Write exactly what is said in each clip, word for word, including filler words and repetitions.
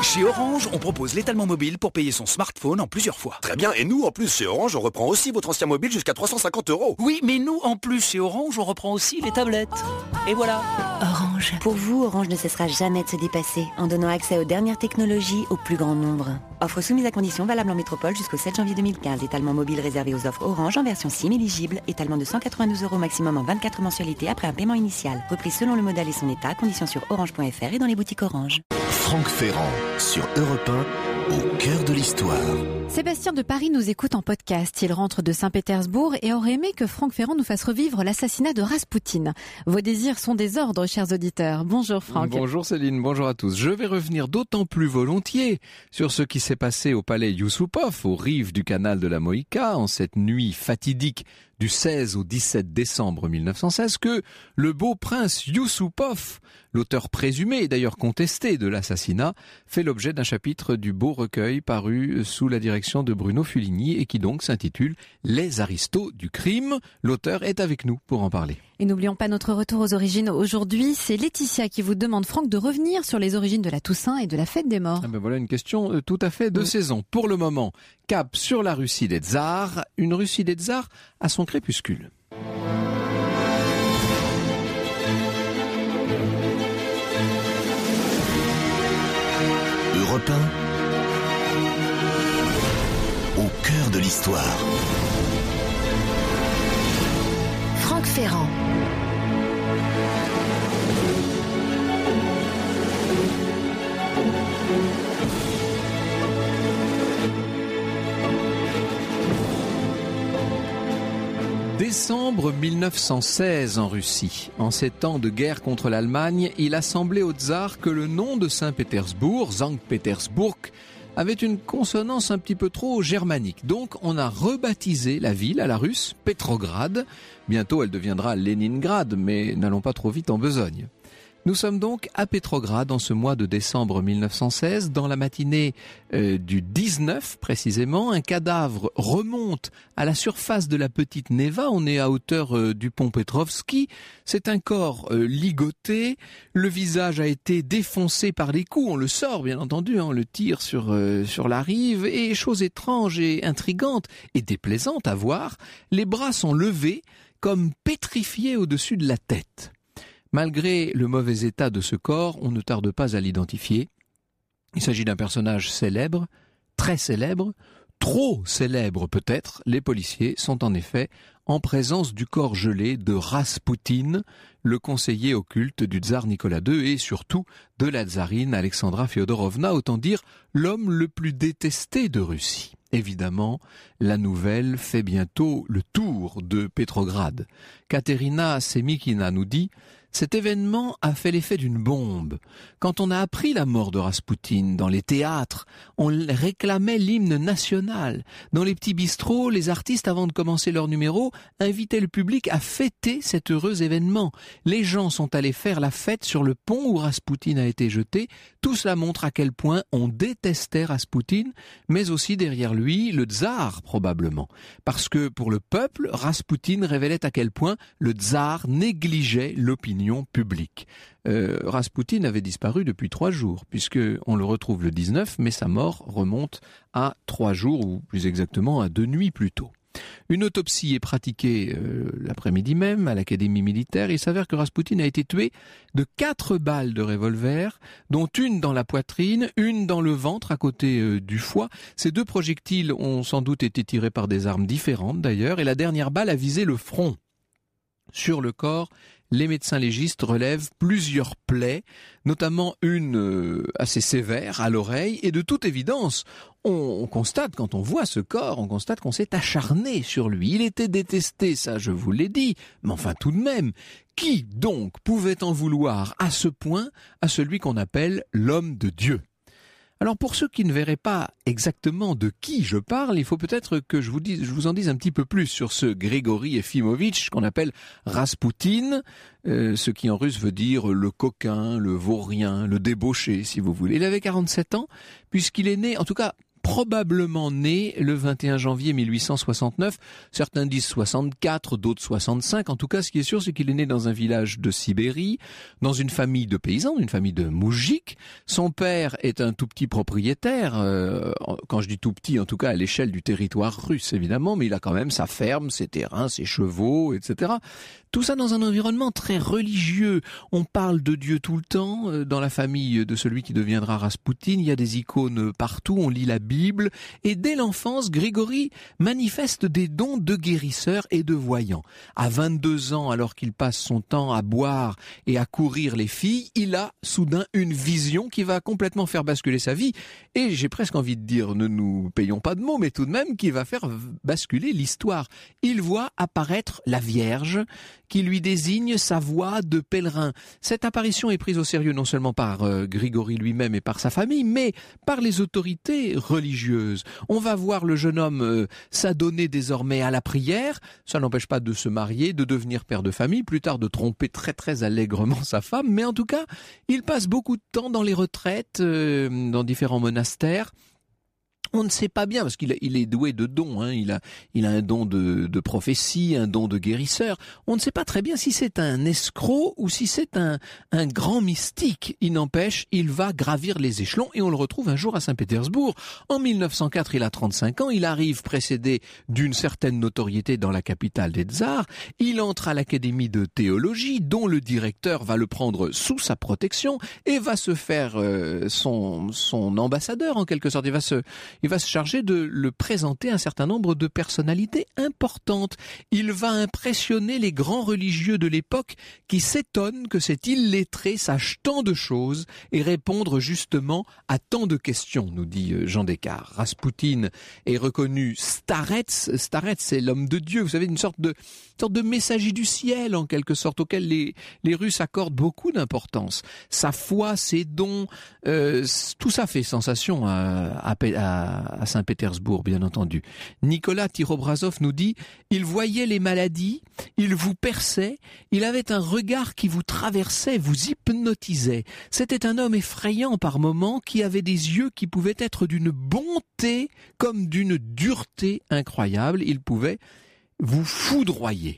Chez Orange, on propose l'étalement mobile pour payer son smartphone en plusieurs fois. Très bien, et nous, en plus, chez Orange, on reprend aussi votre ancien mobile jusqu'à trois cent cinquante euros. Oui, mais nous, en plus, chez Orange, on reprend aussi les tablettes. Et voilà. Orange. Pour vous, Orange ne cessera jamais de se dépasser en donnant accès aux dernières technologies au plus grand nombre. Offre soumise à conditions, valable en métropole jusqu'au sept janvier deux mille quinze. Étalement mobile réservé aux offres Orange en version SIM éligible. Étalement de cent quatre-vingt-douze euros maximum en vingt-quatre mensualités après un paiement initial. Reprise selon le modèle et son état. Conditions sur orange point f r et dans les boutiques Orange. Franck Ferrand sur Europe un, au cœur de l'histoire. Sébastien de Paris nous écoute en podcast. Il rentre de Saint-Pétersbourg et aurait aimé que Franck Ferrand nous fasse revivre l'assassinat de Raspoutine. Vos désirs sont des ordres, chers auditeurs. Bonjour Franck. Bonjour Céline, bonjour à tous. Je vais revenir d'autant plus volontiers sur ce qui s'est passé au palais Yusupov, aux rives du canal de la Moïka, en cette nuit fatidique du seize au dix-sept décembre mille neuf cent seize, que le beau prince Yusupov, l'auteur présumé et d'ailleurs contesté de l'assassinat, fait l'objet d'un chapitre du beau recueil paru sous la direction de Bruno Fuligny et qui donc s'intitule « Les aristos du crime ». L'auteur est avec nous pour en parler. Et n'oublions pas notre retour aux origines. Aujourd'hui, c'est Laetitia qui vous demande, Franck, de revenir sur les origines de la Toussaint et de la fête des morts. Ah ben voilà une question tout à fait de oui. saison. Pour le moment, cap sur la Russie des tsars, une Russie des tsars à son crépuscule. Europe un, au cœur de l'histoire. Franck Ferrand. Décembre mille neuf cent seize en Russie. En ces temps de guerre contre l'Allemagne, il a semblé au tsar que le nom de Saint-Pétersbourg, Sankt-Pétersbourg, avait une consonance un petit peu trop germanique. Donc on a rebaptisé la ville à la russe Pétrograd. Bientôt elle deviendra Léningrad, mais n'allons pas trop vite en besogne. Nous sommes donc à Pétrograd en ce mois de décembre mille neuf cent seize. Dans la matinée euh, du dix-neuf précisément, un cadavre remonte à la surface de la petite Neva. On est à hauteur euh, du pont Petrovski. C'est un corps euh, ligoté. Le visage a été défoncé par des coups. On le sort bien entendu, hein, on le tire sur, euh, sur la rive. Et chose étrange et intrigante et déplaisante à voir, les bras sont levés comme pétrifiés au-dessus de la tête. Malgré le mauvais état de ce corps, on ne tarde pas à l'identifier. Il s'agit d'un personnage célèbre, très célèbre, trop célèbre peut-être. Les policiers sont en effet en présence du corps gelé de Raspoutine, le conseiller occulte du tsar Nicolas deux et surtout de la tsarine Alexandra Fyodorovna, autant dire l'homme le plus détesté de Russie. Évidemment, la nouvelle fait bientôt le tour de Pétrograd. Katerina Semikina nous dit « Cet événement a fait l'effet d'une bombe. Quand on a appris la mort de Raspoutine dans les théâtres, on réclamait l'hymne national. Dans les petits bistrots, les artistes, avant de commencer leur numéro, invitaient le public à fêter cet heureux événement. Les gens sont allés faire la fête sur le pont où Raspoutine a été jeté. Tout cela montre à quel point on détestait Raspoutine, mais aussi derrière lui, le tsar probablement. Parce que pour le peuple, Raspoutine révélait à quel point le tsar négligeait l'opinion public. Euh, Raspoutine avait disparu depuis trois jours, puisque on le retrouve le dix-neuf, mais sa mort remonte à trois jours, ou plus exactement à deux nuits plus tôt. Une autopsie est pratiquée euh, l'après-midi même à l'Académie militaire. Il s'avère que Raspoutine a été tué de quatre balles de revolver, dont une dans la poitrine, une dans le ventre à côté euh, du foie. Ces deux projectiles ont sans doute été tirés par des armes différentes d'ailleurs, et la dernière balle a visé le front. Sur le corps, les médecins légistes relèvent plusieurs plaies, notamment une euh, assez sévère à l'oreille, et de toute évidence, on, on constate, quand on voit ce corps, on constate qu'on s'est acharné sur lui. Il était détesté, ça je vous l'ai dit, mais enfin tout de même, qui donc pouvait en vouloir à ce point à celui qu'on appelle l'homme de Dieu ? Alors pour ceux qui ne verraient pas exactement de qui je parle, il faut peut-être que je vous dise, je vous en dise un petit peu plus sur ce Grigori Efimovitch qu'on appelle Raspoutine, euh, ce qui en russe veut dire le coquin, le vaurien, le débauché si vous voulez. Il avait quarante-sept ans puisqu'il est né, en tout cas probablement né le vingt et un janvier mille huit cent soixante-neuf. Certains disent soixante-quatre, d'autres soixante-cinq. En tout cas, ce qui est sûr, c'est qu'il est né dans un village de Sibérie, dans une famille de paysans, une famille de moujiks. Son père est un tout petit propriétaire, euh, quand je dis tout petit, en tout cas à l'échelle du territoire russe, évidemment, mais il a quand même sa ferme, ses terrains, ses chevaux, et cetera. Tout ça dans un environnement très religieux. On parle de Dieu tout le temps. Dans la famille de celui qui deviendra Raspoutine, il y a des icônes partout, on lit la Bible. Et dès l'enfance, Grigory manifeste des dons de guérisseur et de voyant. À vingt-deux ans, alors qu'il passe son temps à boire et à courir les filles, il a soudain une vision qui va complètement faire basculer sa vie. Et j'ai presque envie de dire, ne nous payons pas de mots, mais tout de même qui va faire basculer l'histoire. Il voit apparaître la Vierge qui lui désigne sa voie de pèlerin. Cette apparition est prise au sérieux non seulement par euh, Grigory lui-même et par sa famille, mais par les autorités religieuses. On va voir le jeune homme euh, s'adonner désormais à la prière. Ça n'empêche pas de se marier, de devenir père de famille, plus tard de tromper très très allègrement sa femme, mais en tout cas, il passe beaucoup de temps dans les retraites, euh, dans différents monastères. On ne sait pas bien, parce qu'il il est doué de dons, hein. il, a, il a un don de, de prophétie, un don de guérisseur. On ne sait pas très bien si c'est un escroc ou si c'est un, un grand mystique. Il n'empêche, il va gravir les échelons et on le retrouve un jour à Saint-Pétersbourg. En mille neuf cent quatre, il a trente-cinq ans, il arrive précédé d'une certaine notoriété dans la capitale des tsars. Il entre à l'académie de théologie, dont le directeur va le prendre sous sa protection et va se faire euh, son, son ambassadeur en quelque sorte. Il va se... Il va se charger de le présenter à un certain nombre de personnalités importantes. Il va impressionner les grands religieux de l'époque qui s'étonnent que cet illettré sache tant de choses et répondre justement à tant de questions, nous dit Jean Descartes. Raspoutine est reconnu starets. Starets, c'est l'homme de Dieu. Vous savez, une sorte de, une sorte de messager du ciel, en quelque sorte, auquel les, les Russes accordent beaucoup d'importance. Sa foi, ses dons, euh, tout ça fait sensation à, à, à à Saint-Pétersbourg, bien entendu. Nicolas Tirobrazov nous dit « Il voyait les maladies, il vous perçait, il avait un regard qui vous traversait, vous hypnotisait. C'était un homme effrayant par moments qui avait des yeux qui pouvaient être d'une bonté comme d'une dureté incroyable. Il pouvait vous foudroyer. »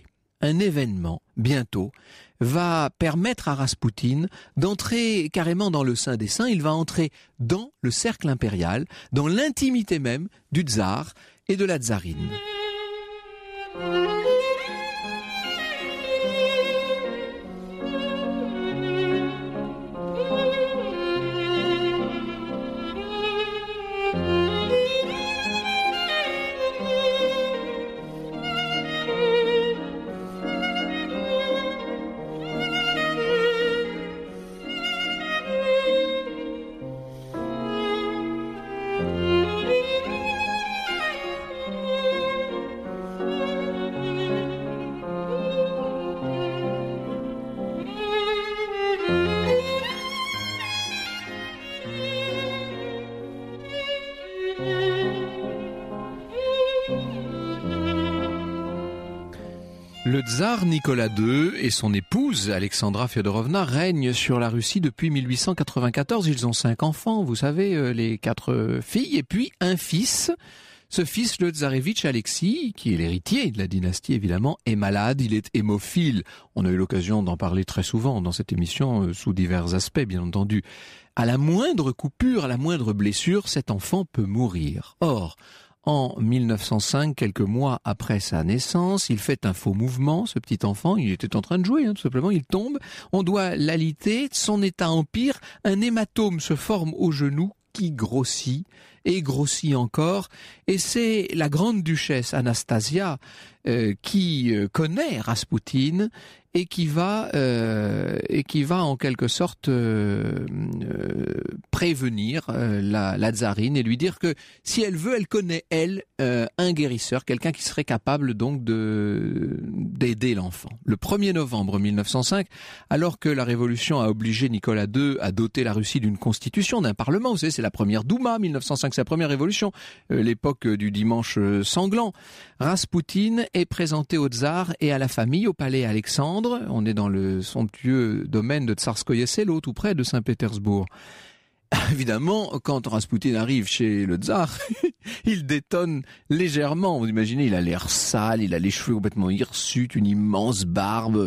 Un événement, bientôt, va permettre à Raspoutine d'entrer carrément dans le Saint des Saints. Il va entrer dans le cercle impérial, dans l'intimité même du tsar et de la tsarine. Le tsar Nicolas deux et son épouse Alexandra Fyodorovna règnent sur la Russie depuis mille huit cent quatre-vingt-quatorze. Ils ont cinq enfants, vous savez, les quatre filles et puis un fils. Ce fils, le tsarevitch Alexis, qui est l'héritier de la dynastie évidemment, est malade, il est hémophile. On a eu l'occasion d'en parler très souvent dans cette émission, sous divers aspects bien entendu. À la moindre coupure, à la moindre blessure, cet enfant peut mourir. Or, en mille neuf cent cinq, quelques mois après sa naissance, il fait un faux mouvement, ce petit enfant, il était en train de jouer, hein, tout simplement, il tombe, on doit l'aliter, son état empire, un hématome se forme au genou qui grossit et grossit encore, et c'est la grande duchesse Anastasia euh, qui euh, connaît Raspoutine et qui va euh, et qui va en quelque sorte euh, euh, prévenir euh, la, la tsarine et lui dire que si elle veut, elle connaît elle euh, un guérisseur, quelqu'un qui serait capable donc de d'aider l'enfant. Le premier novembre mille neuf cent cinq, alors que la Révolution a obligé Nicolas deux à doter la Russie d'une constitution, d'un parlement, vous savez, c'est la première Douma, mille neuf cent cinq, c'est la première révolution, euh, l'époque du dimanche sanglant. Raspoutine est présenté au tsar et à la famille au palais Alexandre. On est dans le somptueux domaine de Tsarskoye Selo, tout près de Saint-Pétersbourg. Évidemment, quand Raspoutine arrive chez le tsar, il détonne légèrement. Vous imaginez, il a l'air sale, il a les cheveux complètement hirsutes, une immense barbe.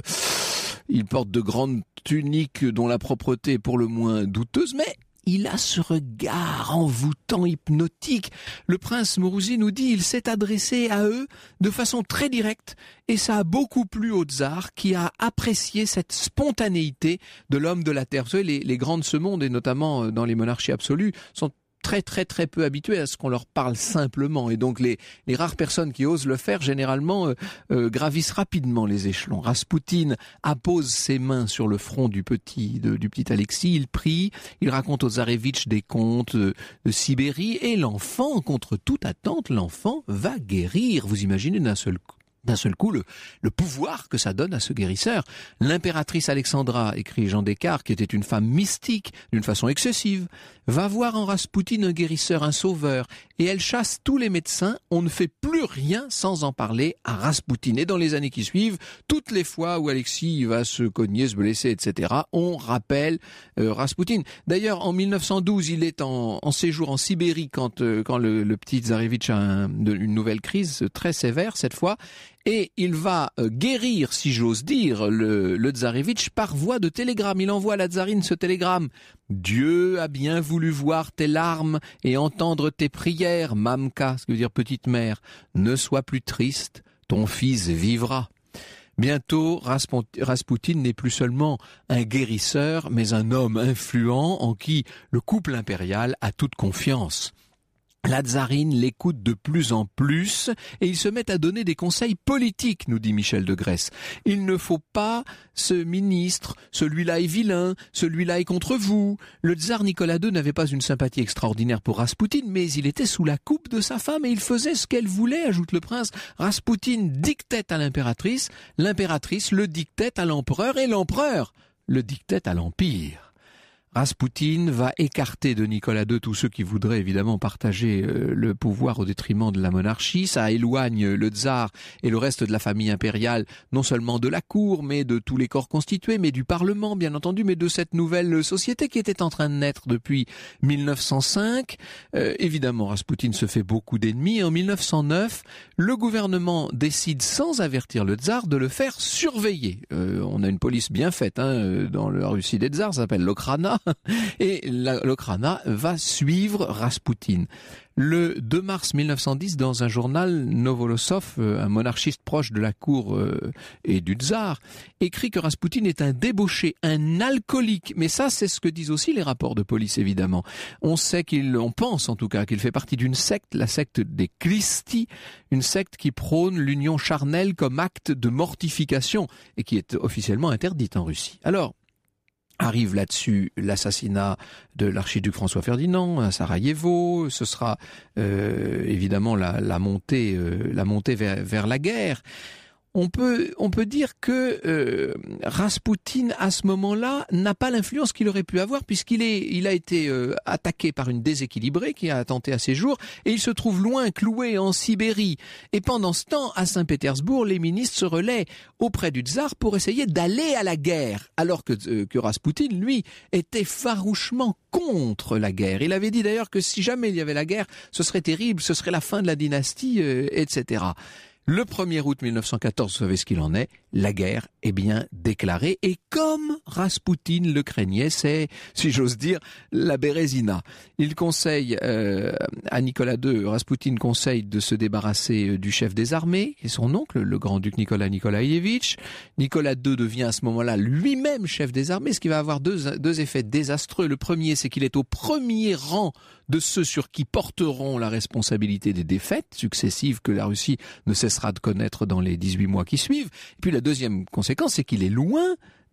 Il porte de grandes tuniques dont la propreté est pour le moins douteuse, mais il a ce regard envoûtant, hypnotique. Le prince Mourouzi nous dit il s'est adressé à eux de façon très directe et ça a beaucoup plu au tsar qui a apprécié cette spontanéité de l'homme de la terre. Vous savez, les, les grands de ce monde, et notamment dans les monarchies absolues, sont très très très peu habitués à ce qu'on leur parle simplement, et donc les, les rares personnes qui osent le faire généralement euh, euh, gravissent rapidement les échelons. Raspoutine appose ses mains sur le front du petit de, du petit Alexis, il prie, il raconte aux tsarévitchs des contes de, de Sibérie, et l'enfant, contre toute attente, l'enfant va guérir. Vous imaginez d'un seul coup d'un seul coup le, le pouvoir que ça donne à ce guérisseur. L'impératrice Alexandra, écrit Jean Descartes, qui était une femme mystique d'une façon excessive, va voir en Raspoutine un guérisseur, un sauveur, et elle chasse tous les médecins. On ne fait plus rien sans en parler à Raspoutine. Et dans les années qui suivent, toutes les fois où Alexis va se cogner, se blesser, et cetera, on rappelle euh, Raspoutine. D'ailleurs, en mille neuf cent douze, il est en, en séjour en Sibérie quand, euh, quand le, le petit tsarévitch a un, de, une nouvelle crise très sévère cette fois, et il va euh, guérir, si j'ose dire, le, le tsarévitch par voie de télégramme. Il envoie à la tsarine ce télégramme. « Dieu a bien voulu voir tes larmes et entendre tes prières, Mamka, ce qui veut dire petite mère. Ne sois plus triste, ton fils vivra. » Bientôt, Raspoutine n'est plus seulement un guérisseur, mais un homme influent en qui le couple impérial a toute confiance. La tsarine l'écoute de plus en plus et il se met à donner des conseils politiques, nous dit Michel de Grèce. Il ne faut pas ce ministre, celui-là est vilain, celui-là est contre vous. Le tsar Nicolas deux n'avait pas une sympathie extraordinaire pour Raspoutine, mais il était sous la coupe de sa femme et il faisait ce qu'elle voulait, ajoute le prince. Raspoutine dictait à l'impératrice, l'impératrice le dictait à l'empereur et l'empereur le dictait à l'empire. Raspoutine va écarter de Nicolas deux tous ceux qui voudraient évidemment partager euh, le pouvoir au détriment de la monarchie. Ça éloigne le tsar et le reste de la famille impériale, non seulement de la cour, mais de tous les corps constitués, mais du parlement bien entendu, mais de cette nouvelle société qui était en train de naître depuis mille neuf cent cinq. Euh, évidemment, Raspoutine se fait beaucoup d'ennemis et en mille neuf cent neuf, le gouvernement décide sans avertir le tsar de le faire surveiller. Euh, on a une police bien faite hein, dans la Russie des tsars, ça s'appelle l'Okhrana. Et l'Okhrana va suivre Raspoutine. Le deux mars mille neuf cent dix, dans un journal, Novolossov, un monarchiste proche de la cour euh, et du tsar, écrit que Raspoutine est un débauché, un alcoolique. Mais ça, c'est ce que disent aussi les rapports de police, évidemment. On sait qu'il, on pense en tout cas, qu'il fait partie d'une secte, la secte des Christi, une secte qui prône l'union charnelle comme acte de mortification et qui est officiellement interdite en Russie. Alors, arrive là-dessus l'assassinat de l'archiduc François Ferdinand à Sarajevo. Ce sera euh, évidemment la, la montée, euh, la montée vers, vers la guerre. On peut, on peut dire que euh, Raspoutine, à ce moment-là, n'a pas l'influence qu'il aurait pu avoir puisqu'il est, il a été euh, attaqué par une déséquilibrée qui a attenté à ses jours et il se trouve loin, cloué en Sibérie. Et pendant ce temps, à Saint-Pétersbourg, les ministres se relaient auprès du tsar pour essayer d'aller à la guerre, alors que, euh, que Raspoutine, lui, était farouchement contre la guerre. Il avait dit d'ailleurs que si jamais il y avait la guerre, ce serait terrible, ce serait la fin de la dynastie, euh, et cetera. Le premier août mille neuf cent quatorze, vous savez ce qu'il en est, la guerre est bien déclarée et comme Raspoutine le craignait, c'est, si j'ose dire, la Bérésina. Il conseille euh, à Nicolas deux, Raspoutine conseille de se débarrasser du chef des armées, qui est son oncle, le grand-duc Nicolas Nikolaïevitch. Nicolas deux devient à ce moment-là lui-même chef des armées, ce qui va avoir deux, deux effets désastreux. Le premier, c'est qu'il est au premier rang de ceux sur qui porteront la responsabilité des défaites successives que la Russie ne cessera de connaître dans les dix-huit mois qui suivent. Et puis la deuxième conséquence, c'est qu'il est loin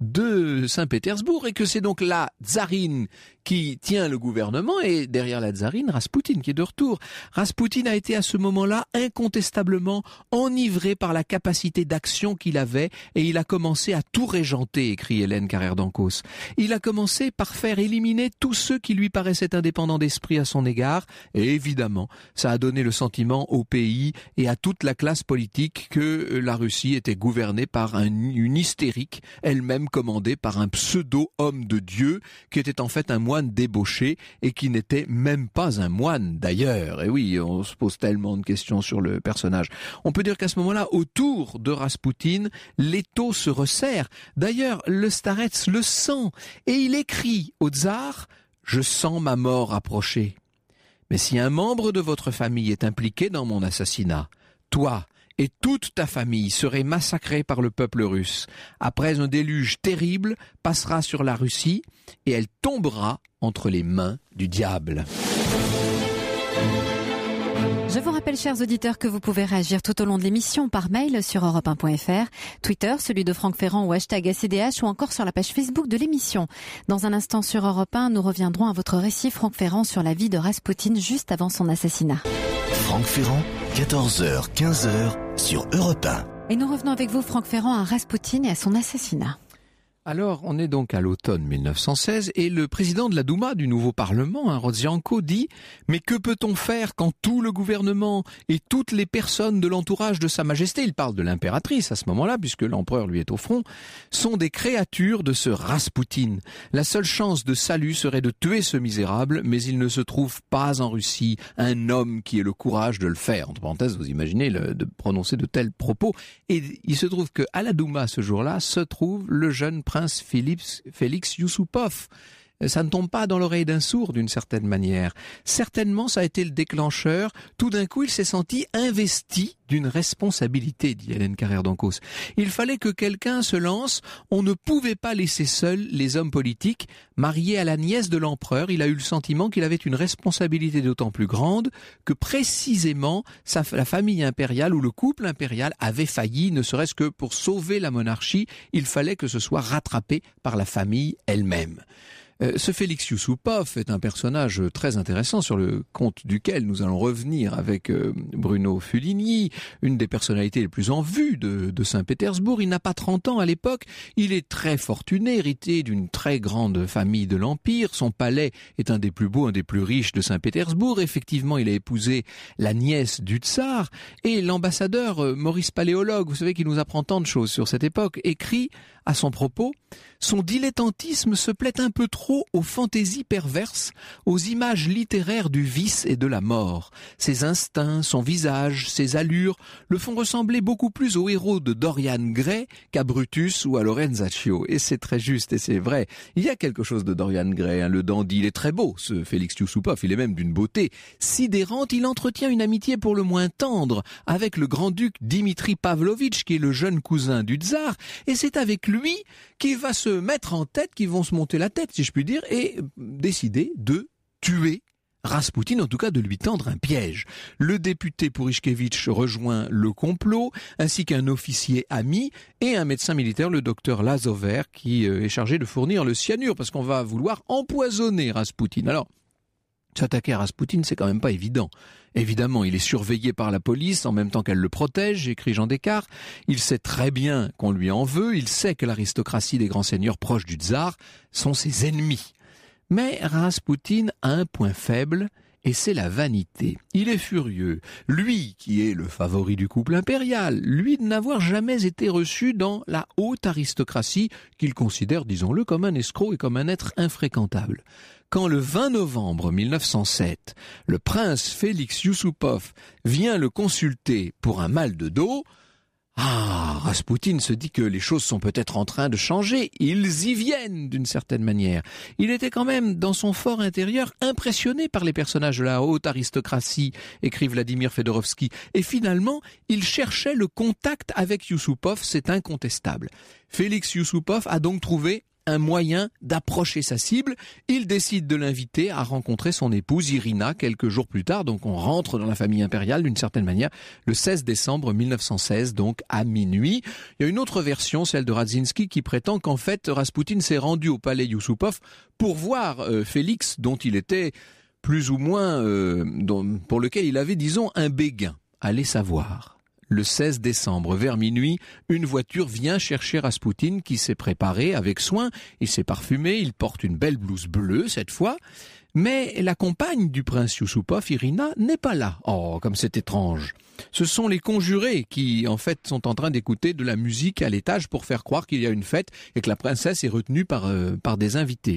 de Saint-Pétersbourg et que c'est donc la tsarine qui tient le gouvernement et derrière la tsarine, Raspoutine qui est de retour. Raspoutine a été à ce moment-là incontestablement enivré par la capacité d'action qu'il avait et il a commencé à tout régenter, écrit Hélène Carrère d'Ancos. Il a commencé par faire éliminer tous ceux qui lui paraissaient indépendants d'esprit à son égard et évidemment, ça a donné le sentiment au pays et à toute la classe politique que la Russie était gouvernée par un, une hystérique, elle-même même commandé par un pseudo-homme de Dieu qui était en fait un moine débauché et qui n'était même pas un moine d'ailleurs. Et oui, on se pose tellement de questions sur le personnage. On peut dire qu'à ce moment-là, autour de Raspoutine, l'étau se resserre. D'ailleurs, le starets le sent et il écrit au tsar « Je sens ma mort approcher. Mais si un membre de votre famille est impliqué dans mon assassinat, toi et toute ta famille serez massacrés par le peuple russe. Après un déluge terrible passera sur la Russie et elle tombera entre les mains du diable. » Je vous rappelle, chers auditeurs, que vous pouvez réagir tout au long de l'émission par mail sur europe un point f r, Twitter, celui de Franck Ferrand ou hashtag A C D H ou encore sur la page Facebook de l'émission. Dans un instant sur Europe un, nous reviendrons à votre récit, Franck Ferrand, sur la vie de Raspoutine juste avant son assassinat. Franck Ferrand, quatorze heures quinze sur Europe un. Et nous revenons avec vous, Franck Ferrand, à Raspoutine et à son assassinat. Alors, on est donc à l'automne mille neuf cent seize et le président de la Douma du nouveau Parlement, hein, Rodzianko, dit « Mais que peut-on faire quand tout le gouvernement et toutes les personnes de l'entourage de Sa Majesté, il parle de l'impératrice à ce moment-là, puisque l'empereur lui est au front, sont des créatures de ce Raspoutine. La seule chance de salut serait de tuer ce misérable, mais il ne se trouve pas en Russie un homme qui ait le courage de le faire. » Entre parenthèses, vous imaginez le, de prononcer de tels propos. Et il se trouve qu'à la Douma ce jour-là se trouve le jeune prince Félix, Félix Youssoupov. Ça ne tombe pas dans l'oreille d'un sourd d'une certaine manière. Certainement, ça a été le déclencheur. Tout d'un coup, il s'est senti investi d'une responsabilité, dit Hélène Carrère d'Ancos. Il fallait que quelqu'un se lance. On ne pouvait pas laisser seuls les hommes politiques. Marié à la nièce de l'empereur, il a eu le sentiment qu'il avait une responsabilité d'autant plus grande que précisément sa, la famille impériale ou le couple impérial avait failli, ne serait-ce que pour sauver la monarchie. Il fallait que ce soit rattrapé par la famille elle-même. Euh, ce Félix Youssoupov est un personnage très intéressant sur le compte duquel nous allons revenir avec euh, Bruno Fuligny, une des personnalités les plus en vue de, de Saint-Pétersbourg. Il n'a pas trente ans à l'époque, il est très fortuné, hérité d'une très grande famille de l'Empire. Son palais est un des plus beaux, un des plus riches de Saint-Pétersbourg. Effectivement, il a épousé la nièce du tsar et l'ambassadeur euh, Maurice Paléologue, vous savez, qui nous apprend tant de choses sur cette époque, écrit à son propos « Son dilettantisme se plaît un peu trop aux fantaisies perverses, aux images littéraires du vice et de la mort. Ses instincts, son visage, ses allures le font ressembler beaucoup plus au héros de Dorian Gray qu'à Brutus ou à Lorenzaccio. » Et c'est très juste et c'est vrai. Il y a quelque chose de Dorian Gray, hein, le dandy. Il est très beau, ce Félix Youssoupov. Il est même d'une beauté sidérante. Il entretient une amitié pour le moins tendre avec le grand-duc Dimitri Pavlovitch, qui est le jeune cousin du tsar. Et c'est avec lui qui va se mettre en tête, qui vont se monter la tête, si je puis dire, et décider de tuer Raspoutine, en tout cas de lui tendre un piège. Le député Pourishkevitch rejoint le complot, ainsi qu'un officier ami et un médecin militaire, le docteur Lazover, qui est chargé de fournir le cyanure, parce qu'on va vouloir empoisonner Raspoutine. Alors, s'attaquer à Raspoutine, c'est quand même pas évident. Évidemment, il est surveillé par la police en même temps qu'elle le protège, écrit Jean Descartes. Il sait très bien qu'on lui en veut, il sait que l'aristocratie des grands seigneurs proches du tsar sont ses ennemis. Mais Raspoutine a un point faible, et c'est la vanité. Il est furieux. Lui, qui est le favori du couple impérial, lui de n'avoir jamais été reçu dans la haute aristocratie, qu'il considère, disons-le, comme un escroc et comme un être infréquentable. Quand le vingt novembre mille neuf cent sept, le prince Félix Youssoupov vient le consulter pour un mal de dos, ah, Raspoutine se dit que les choses sont peut-être en train de changer. Ils y viennent d'une certaine manière. Il était quand même, dans son fort intérieur, impressionné par les personnages de la haute aristocratie, écrit Vladimir Fedorovski. Et finalement, il cherchait le contact avec Youssoupov, c'est incontestable. Félix Youssoupov a donc trouvé un moyen d'approcher sa cible. Il décide de l'inviter à rencontrer son épouse Irina quelques jours plus tard. Donc on rentre dans la famille impériale d'une certaine manière le seize décembre mille neuf cent seize, donc à minuit. Il y a une autre version, celle de Radzinski, qui prétend qu'en fait Raspoutine s'est rendu au palais Youssoupov pour voir euh, Félix, dont il était plus ou moins, euh, dont, pour lequel il avait, disons, un béguin. Allez savoir. Le seize décembre, vers minuit, une voiture vient chercher Raspoutine qui s'est préparé avec soin. Il s'est parfumé, il porte une belle blouse bleue cette fois. Mais la compagne du prince Yusupov, Irina, n'est pas là. Oh, comme c'est étrange. Ce sont les conjurés qui, en fait, sont en train d'écouter de la musique à l'étage pour faire croire qu'il y a une fête et que la princesse est retenue par, euh, par des invités.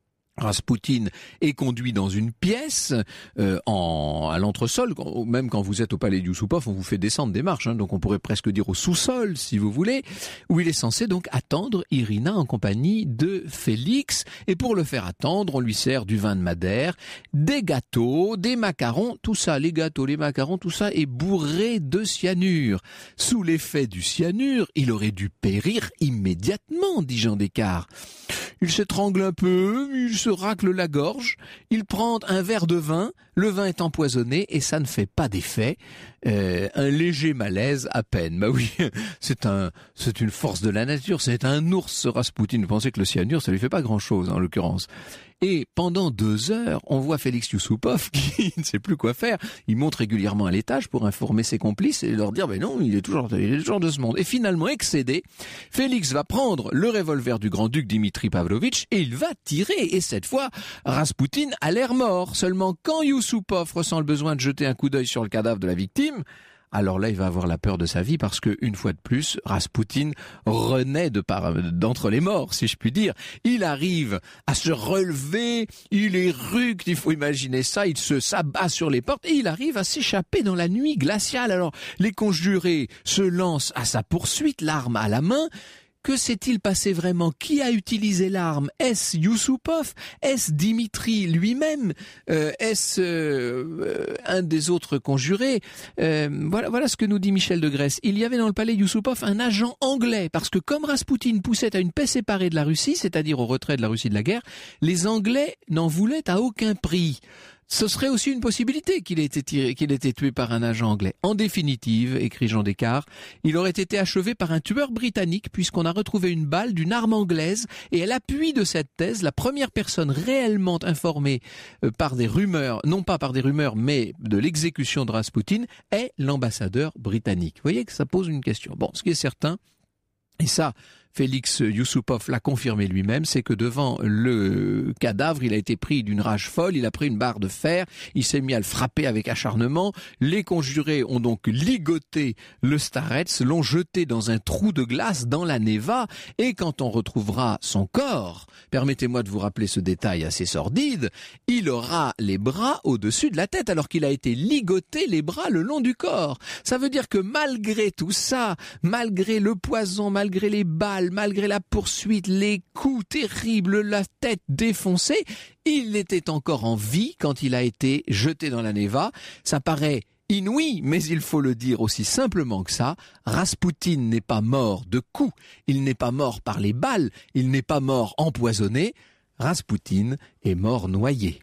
Rasputin est conduit dans une pièce euh, en, à l'entresol. Même quand vous êtes au palais de Yusupov, on vous fait descendre des marches, hein, donc on pourrait presque dire au sous-sol, si vous voulez, où il est censé donc attendre Irina en compagnie de Félix. Et pour le faire attendre, on lui sert du vin de Madère, des gâteaux, des macarons. Tout ça, les gâteaux, les macarons, tout ça est bourré de cyanure. Sous l'effet du cyanure, il aurait dû périr immédiatement, dit Jean Descartes. Il s'étrangle un peu, il se racle la gorge, il prend un verre de vin, le vin est empoisonné et ça ne fait pas d'effet. Euh, un léger malaise à peine. Bah oui, c'est un, c'est une force de la nature, c'est un ours, ce Rasputin. Vous pensez que le cyanure, ça lui fait pas grand chose, en l'occurrence. Et pendant deux heures, on voit Félix Yusupov qui ne sait plus quoi faire. Il monte régulièrement à l'étage pour informer ses complices et leur dire, ben non, il est toujours, il est toujours de ce monde. Et finalement, excédé, Félix va prendre le revolver du grand-duc Dimitri Pavlovitch et il va tirer. Et cette fois, Rasputin a l'air mort. Seulement quand Yusupov ressent le besoin de jeter un coup d'œil sur le cadavre de la victime, alors là, il va avoir la peur de sa vie parce que, une fois de plus, Rasputin renaît de par, d'entre les morts, si je puis dire. Il arrive à se relever, il est rugueux, il faut imaginer ça, il se s'abat sur les portes et il arrive à s'échapper dans la nuit glaciale. Alors, les conjurés se lancent à sa poursuite, l'arme à la main. Que s'est-il passé vraiment? Qui a utilisé l'arme? Est-ce Yusupov? Est-ce Dimitri lui-même? euh, Est-ce euh, un des autres conjurés? euh, voilà, voilà ce que nous dit Michel de Grèce. Il y avait dans le palais Yusupov un agent anglais, parce que comme Rasputin poussait à une paix séparée de la Russie, c'est-à-dire au retrait de la Russie de la guerre, les Anglais n'en voulaient à aucun prix. Ce serait aussi une possibilité qu'il ait été tiré, qu'il ait été tué par un agent anglais. En définitive, écrit Jean Descartes, il aurait été achevé par un tueur britannique puisqu'on a retrouvé une balle d'une arme anglaise et à l'appui de cette thèse, la première personne réellement informée euh, par des rumeurs, non pas par des rumeurs, mais de l'exécution de Rasputin, est l'ambassadeur britannique. Vous voyez que ça pose une question. Bon, ce qui est certain, et ça, Félix Yusupov l'a confirmé lui-même, c'est que devant le cadavre, il a été pris d'une rage folle, il a pris une barre de fer, il s'est mis à le frapper avec acharnement. Les conjurés ont donc ligoté le starets, l'ont jeté dans un trou de glace dans la Neva, et quand on retrouvera son corps, permettez-moi de vous rappeler ce détail assez sordide, il aura les bras au-dessus de la tête, alors qu'il a été ligoté les bras le long du corps. Ça veut dire que malgré tout ça, malgré le poison, malgré les balles, malgré la poursuite, les coups terribles, la tête défoncée, il était encore en vie quand il a été jeté dans la Neva. Ça paraît inouï, mais il faut le dire aussi simplement que ça. Rasputin n'est pas mort de coups, il n'est pas mort par les balles, il n'est pas mort empoisonné. Rasputin est mort noyé.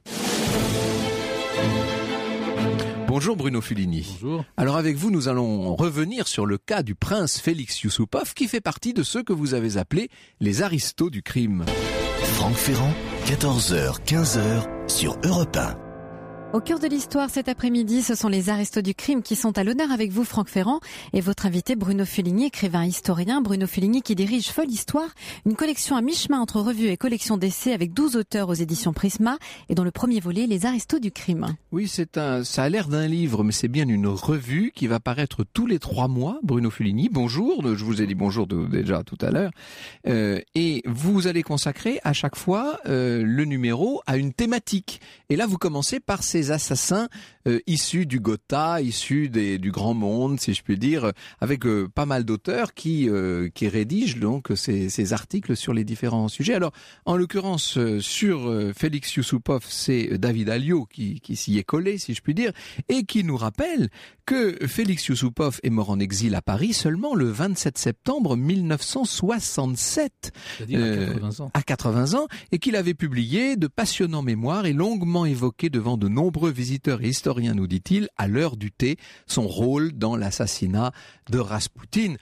Bonjour Bruno Fulini. Bonjour. Alors avec vous, nous allons revenir sur le cas du prince Félix Yusupov qui fait partie de ceux que vous avez appelés les aristos du crime. Franck Ferrand, quatorze heures quinze sur Europe un. Au cœur de l'histoire cet après-midi, ce sont les aristos du crime qui sont à l'honneur avec vous, Franck Ferrand, et votre invité Bruno Fulini, écrivain historien. Bruno Fulini qui dirige Folle Histoire, une collection à mi-chemin entre revue et collection d'essais avec douze auteurs aux éditions Prisma, et dans le premier volet, les aristos du crime. Oui, c'est un, ça a l'air d'un livre, mais c'est bien une revue qui va paraître tous les trois mois. Bruno Fulini, bonjour, je vous ai dit bonjour de, déjà tout à l'heure, euh, et vous allez consacrer à chaque fois euh, le numéro à une thématique. Et là, vous commencez par ces assassins euh, issus du Gotha, issus des, du grand monde, si je puis dire, avec euh, pas mal d'auteurs qui euh, qui rédigent donc ces, ces articles sur les différents sujets. Alors, en l'occurrence, euh, sur euh, Félix Yusupov, c'est David Alliot qui, qui s'y est collé, si je puis dire, et qui nous rappelle que Félix Yusupov est mort en exil à Paris seulement le vingt-sept septembre mille neuf cent soixante-sept. C'est-à-dire euh, à quatre-vingts ans. À quatre-vingts ans, et qu'il avait publié de passionnants mémoires et longuement évoqué devant de nombreux visiteurs et historiens, nous dit-il, à l'heure du thé, son rôle dans l'assassinat de Rasputin.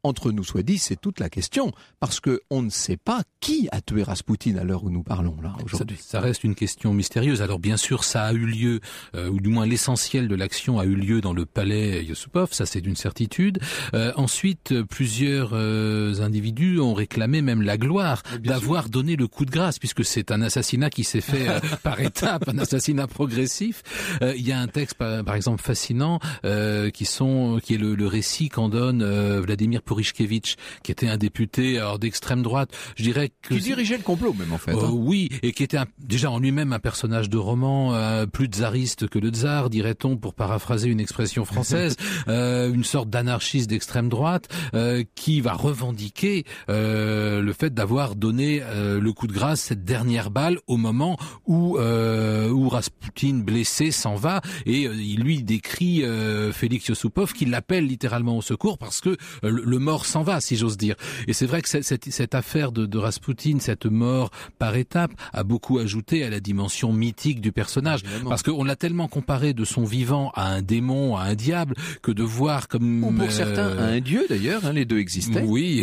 entre nous soit dit, c'est toute la question, parce que on ne sait pas qui a tué Rasputin à l'heure où nous parlons là aujourd'hui. Ça, ça reste une question mystérieuse. Alors bien sûr, ça a eu lieu, euh, ou du moins l'essentiel de l'action a eu lieu dans le palais Yusupov, ça c'est d'une certitude. Euh, ensuite, plusieurs euh, individus ont réclamé même la gloire d'avoir sûr. donné le coup de grâce, puisque c'est un assassinat qui s'est fait euh, par étapes, un assassinat progressif. Euh, il y a un texte, par, par exemple, fascinant, euh, qui sont, qui est le, le récit qu'en donne euh, Vladimir Purishkevitch, qui était un député alors, d'extrême droite. Je dirais que qui dirigeait le complot même en fait. Euh, hein. Oui, et qui était un, déjà en lui-même un personnage de roman euh, plus tsariste que le tsar, dirait-on, pour paraphraser une expression française, euh, une sorte d'anarchiste d'extrême droite euh, qui va revendiquer euh, le fait d'avoir donné euh, le coup de grâce, cette dernière balle, au moment où euh, où Rasputin blessé s'en va, et euh, il lui décrit euh, Félix Yusupov qui l'appelle littéralement au secours parce que euh, le, le mort s'en va, si j'ose dire. Et c'est vrai que cette, cette, cette affaire de, de Rasputin, cette mort par étapes, a beaucoup ajouté à la dimension mythique du personnage, évidemment. Parce qu'on l'a tellement comparé de son vivant à un démon, à un diable, que de voir comme... Ou pour euh, certains, à un dieu d'ailleurs, hein, les deux existaient. Oui,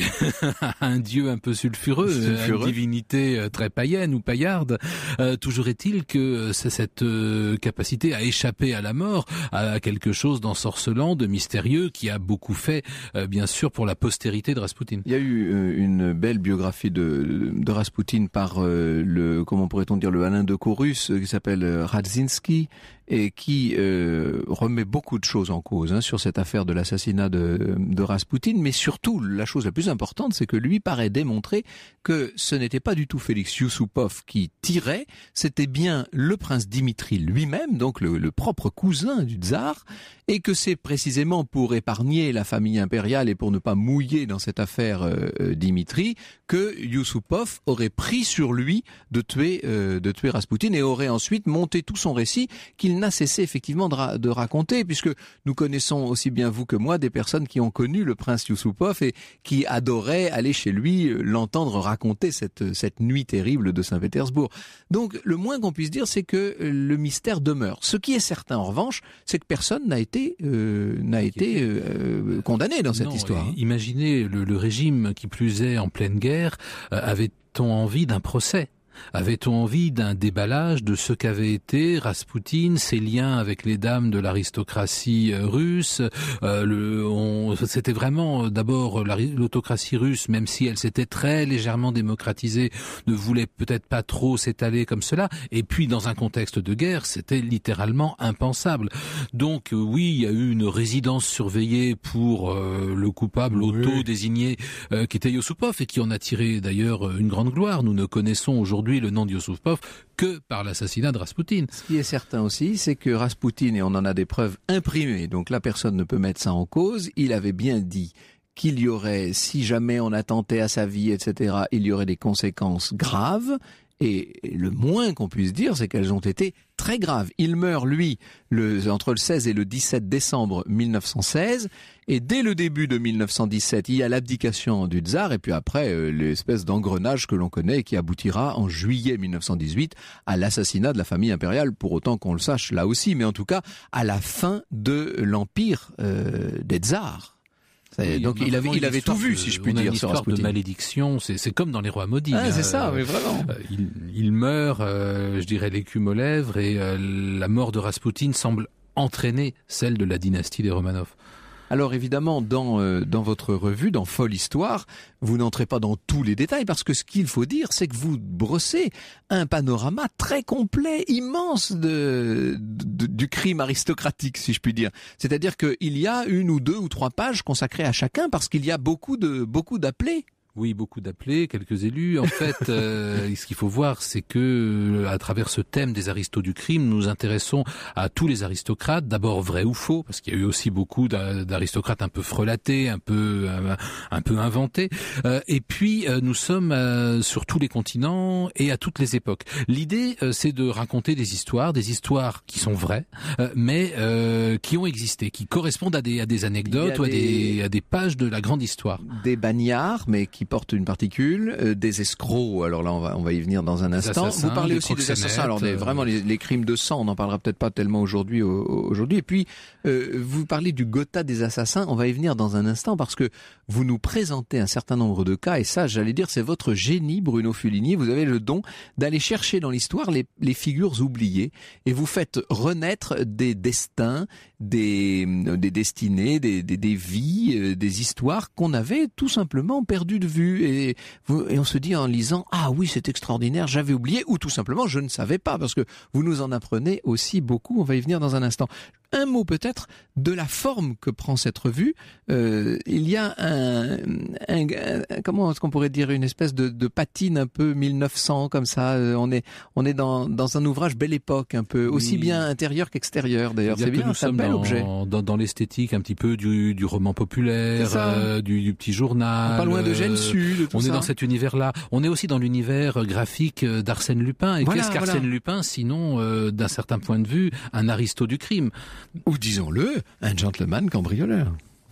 un dieu un peu sulfureux, sulfureux. Une divinité très païenne ou paillarde. Euh, toujours est-il que c'est cette euh, capacité à échapper à la mort, à quelque chose d'ensorcelant, de mystérieux, qui a beaucoup fait, euh, bien sûr, pour la postérité de Rasputin. Il y a eu euh, une belle biographie de, de Rasputin par euh, le, comment pourrait-on dire, le Alain de Corus, euh, qui s'appelle euh, Radzinski, et qui euh, remet beaucoup de choses en cause hein, sur cette affaire de l'assassinat de, de Rasputin, mais surtout, la chose la plus importante, c'est que lui paraît démontrer que ce n'était pas du tout Félix Yusupov qui tirait, c'était bien le prince Dimitri lui-même, donc le, le propre cousin du tsar, et que c'est précisément pour épargner la famille impériale et pour ne pas mouiller dans cette affaire euh, Dimitri, que Yusupov aurait pris sur lui de tuer, euh, de tuer Rasputin, et aurait ensuite monté tout son récit qu'il n'a cessé effectivement de, ra- de raconter, puisque nous connaissons aussi bien vous que moi des personnes qui ont connu le prince Yusupov et qui adoraient aller chez lui, l'entendre raconter cette, cette nuit terrible de Saint-Pétersbourg. Donc le moins qu'on puisse dire, c'est que le mystère demeure. Ce qui est certain en revanche, c'est que personne n'a été, euh, n'a été euh, condamné dans cette non, histoire. Imaginez le, le régime qui plus est en pleine guerre, euh, avait-on envie d'un procès ? Avait-on envie d'un déballage de ce qu'avait été Rasputin, ses liens avec les dames de l'aristocratie russe euh, le, on, C'était vraiment d'abord l'autocratie russe, même si elle s'était très légèrement démocratisée, ne voulait peut-être pas trop s'étaler comme cela. Et puis dans un contexte de guerre, c'était littéralement impensable. Donc euh, oui, il y a eu une résidence surveillée pour euh, le coupable oui. auto-désigné euh, qui était Yusupov, et qui en a tiré d'ailleurs une grande gloire. Nous ne connaissons aujourd'hui le nom de Yusupov que par l'assassinat de Rasputin. Ce qui est certain aussi, c'est que Rasputin, et on en a des preuves imprimées, donc là personne ne peut mettre ça en cause, il avait bien dit qu'il y aurait, si jamais on attentait à sa vie, et cetera, il y aurait des conséquences graves. Et le moins qu'on puisse dire, c'est qu'elles ont été très graves. Il meurt, lui, le, entre le seize et le dix-sept décembre mille neuf cent seize, et dès le début de mille neuf cent dix-sept, il y a l'abdication du tsar, et puis après, euh, l'espèce d'engrenage que l'on connaît, et qui aboutira en juillet mille neuf cent dix-huit à l'assassinat de la famille impériale, pour autant qu'on le sache là aussi, mais en tout cas, à la fin de l'empire euh, des tsars. Oui, donc il avait, il avait tout vu, de, si je puis on a dire, une sur histoire Rasputin. de malédiction, c'est, c'est comme dans les rois maudits. Ah, hein. c'est ça, mais vraiment. Euh, il, il meurt, euh, je dirais, l'écume aux lèvres, et euh, la mort de Rasputin semble entraîner celle de la dynastie des Romanov. Alors évidemment, dans euh, dans votre revue, dans Folle Histoire, vous n'entrez pas dans tous les détails, parce que ce qu'il faut dire, c'est que vous brossez un panorama très complet, immense de, de du crime aristocratique, si je puis dire. C'est-à-dire qu'il y a une ou deux ou trois pages consacrées à chacun, parce qu'il y a beaucoup de beaucoup d'appelés. Oui, beaucoup d'appelés, quelques élus. En fait, euh, ce qu'il faut voir, c'est que à travers ce thème des aristos du crime, nous nous intéressons à tous les aristocrates, d'abord vrais ou faux, parce qu'il y a eu aussi beaucoup d'aristocrates un peu frelatés, un peu un, un peu inventés. Euh, et puis, euh, nous sommes euh, sur tous les continents et à toutes les époques. L'idée, euh, c'est de raconter des histoires, des histoires qui sont vraies, euh, mais euh, qui ont existé, qui correspondent à des à des anecdotes ou à des, à des pages de la grande histoire. Des bagnards, mais qui qui portent une particule, euh, des escrocs, alors là on va, on va y venir dans un instant. Vous parlez aussi des assassins, alors des, vraiment les, les crimes de sang, on n'en parlera peut-être pas tellement aujourd'hui. aujourd'hui. Et puis, euh, vous parlez du Gotha des assassins, on va y venir dans un instant parce que vous nous présentez un certain nombre de cas, et ça, j'allais dire, c'est votre génie, Bruno Fulini. Vous avez le don d'aller chercher dans l'histoire les, les figures oubliées, et vous faites renaître des destins, des, des destinées, des, des, des vies, des histoires qu'on avait tout simplement perdues de vue. Et, vous, et on se dit en lisant, ah oui, c'est extraordinaire, j'avais oublié, ou tout simplement, je ne savais pas, parce que vous nous en apprenez aussi beaucoup. On va y venir dans un instant. Un mot peut-être de la forme que prend cette revue. Euh, il y a un, un, un comment est-ce qu'on pourrait dire, une espèce de, de patine un peu mille neuf cents comme ça. Euh, on est on est dans dans un ouvrage belle époque, un peu aussi oui. bien intérieur qu'extérieur d'ailleurs. C'est bien, c'est un bel dans, objet. Dans, dans l'esthétique un petit peu du, du roman populaire, euh, du, du petit journal. Pas loin de Gênes Sud. On ça. est dans cet univers-là. On est aussi dans l'univers graphique d'Arsène Lupin. Et voilà, qu'est-ce qu'Arsène voilà. Lupin, sinon euh, d'un certain point de vue, un aristo du crime? Ou disons-le, un gentleman cambrioleur.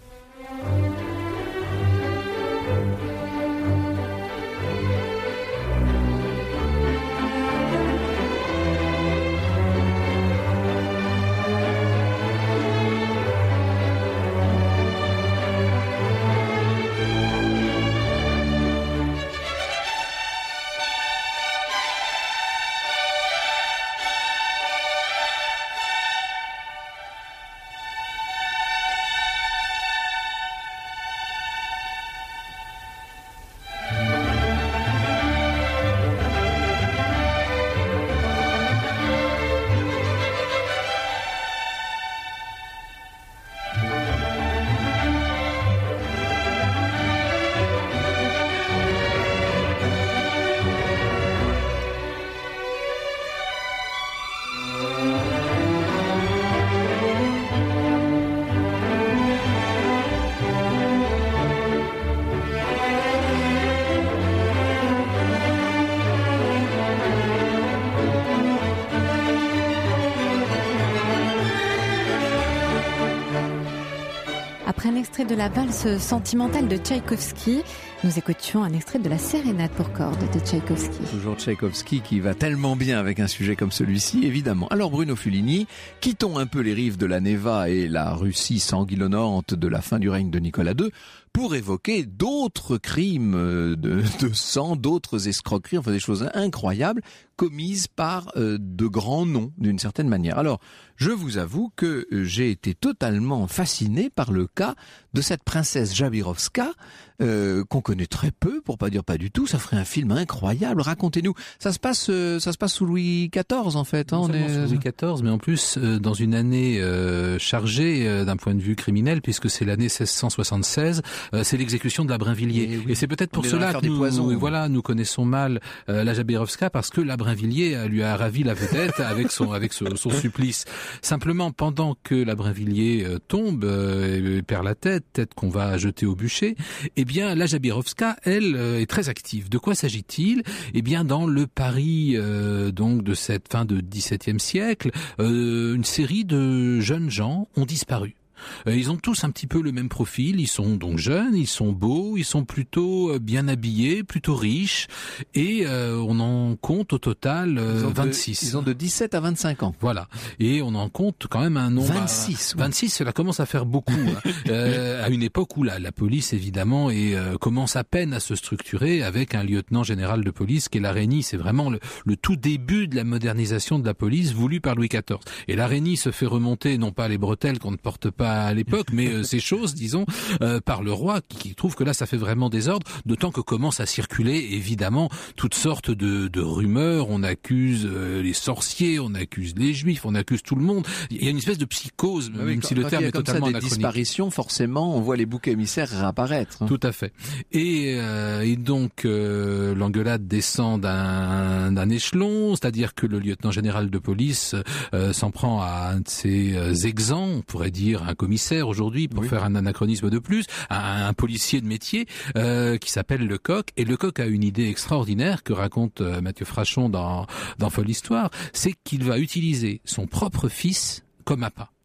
Après un extrait de la valse sentimentale de Tchaïkovski, nous écoutions un extrait de la sérénade pour cordes de Tchaïkovski. Toujours Tchaïkovski qui va tellement bien avec un sujet comme celui-ci, évidemment. Alors Bruno Fulini, quittons un peu les rives de la Neva et la Russie sanguinolente de la fin du règne de Nicolas deux pour évoquer d'autres crimes de, de sang, d'autres escroqueries, enfin des choses incroyables commises par euh, de grands noms d'une certaine manière. Alors, je vous avoue que j'ai été totalement fasciné par le cas de cette princesse Jabirovska, euh, qu'on connaît très peu, pour pas dire pas du tout. Ça ferait un film incroyable. Racontez-nous. Ça se passe, euh, ça se passe sous Louis quatorze en fait. Hein, on est sous Louis quatorze, mais en plus euh, dans une année euh, chargée euh, d'un point de vue criminel, puisque c'est l'année seize cent soixante-seize. Euh, c'est l'exécution de la Brinvilliers. Et, oui. Et c'est peut-être pour cela que nous, poisons, voilà, nous connaissons mal euh, la Jabirovska, parce que la Brinvilliers lui a ravi la vedette avec son avec son, son supplice. Simplement, pendant que la Brinvilliers euh, tombe euh, et perd la tête, tête qu'on va jeter au bûcher, eh bien la Jabirovska, elle, euh, est très active. De quoi s'agit-il? Eh bien, dans le Paris euh, donc de cette fin de dix-septième siècle, euh, une série de jeunes gens ont disparu. Ils ont tous un petit peu le même profil, ils sont donc jeunes, ils sont beaux, ils sont plutôt bien habillés, plutôt riches, et euh, on en compte au total euh, ils vingt-six. De, ils ont de dix-sept à vingt-cinq ans. Voilà, et on en compte quand même un nombre... vingt-six. À, vingt-six, cela commence à faire beaucoup, hein. euh, à une époque où la, la police, évidemment, et, euh, commence à peine à se structurer, avec un lieutenant général de police qui est l'Araignée. C'est vraiment le, le tout début de la modernisation de la police voulue par Louis quatorze. Et l'Araignée se fait remonter, non pas les bretelles qu'on ne porte pas à l'époque, mais euh, ces choses, disons, euh, par le roi, qui, qui trouve que là, ça fait vraiment désordre, d'autant que commencent à circuler, évidemment, toutes sortes de, de rumeurs. On accuse euh, les sorciers, on accuse les juifs, on accuse tout le monde. Il y a une espèce de psychose, oui, même quand, si le terme est totalement anachronique. Quand il y a comme ça des disparitions, forcément, on voit les boucs émissaires réapparaître. Hein. Tout à fait. Et, euh, et donc, euh, l'engueulade descend d'un, d'un échelon, c'est-à-dire que le lieutenant général de police euh, s'en prend à un de ses euh, exempts, on pourrait dire un commissaire aujourd'hui, pour oui. faire un anachronisme de plus, un, un policier de métier euh, qui s'appelle Lecoq. Et Lecoq a une idée extraordinaire que raconte euh, Mathieu Frachon dans, dans Folle Histoire, c'est qu'il va utiliser son propre fils comme appât.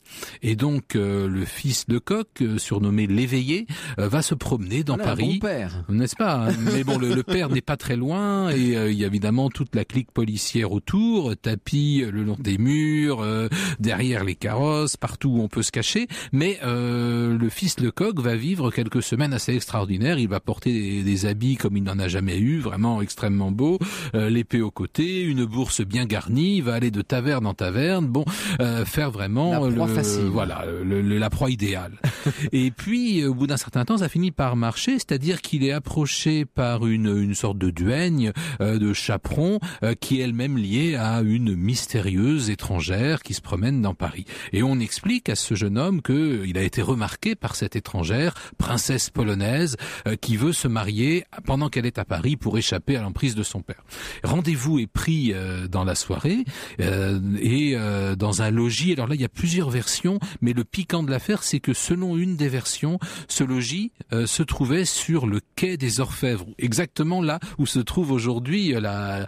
Et donc euh, le fils Lecoq, euh, surnommé l'Éveillé, euh, va se promener dans voilà, Paris, bon père. n'est-ce pas? Mais bon, le, le père n'est pas très loin et euh, il y a évidemment toute la clique policière autour, tapis le long des murs, euh, derrière les carrosses, partout où on peut se cacher. Mais euh, le fils Lecoq va vivre quelques semaines assez extraordinaires. Il va porter des, des habits comme il n'en a jamais eu, vraiment extrêmement beaux, euh, l'épée au côté, une bourse bien garnie. Il va aller de taverne en taverne, bon, euh, faire vraiment la proie le, facile. voilà, le, le, la proie idéale. Et puis, au bout d'un certain temps, ça finit par marcher, c'est-à-dire qu'il est approché par une, une sorte de duègne, euh, de chaperon, euh, qui est elle-même liée à une mystérieuse étrangère qui se promène dans Paris. Et on explique à ce jeune homme que il a été remarqué par cette étrangère, princesse polonaise, euh, qui veut se marier pendant qu'elle est à Paris pour échapper à l'emprise de son père. Rendez-vous est pris euh, dans la soirée euh, et euh, dans un logis. Alors là, il y a plusieurs versions, mais le piquant de l'affaire, c'est que selon une des versions, ce logis euh, se trouvait sur le quai des Orfèvres, exactement là où se trouve aujourd'hui la,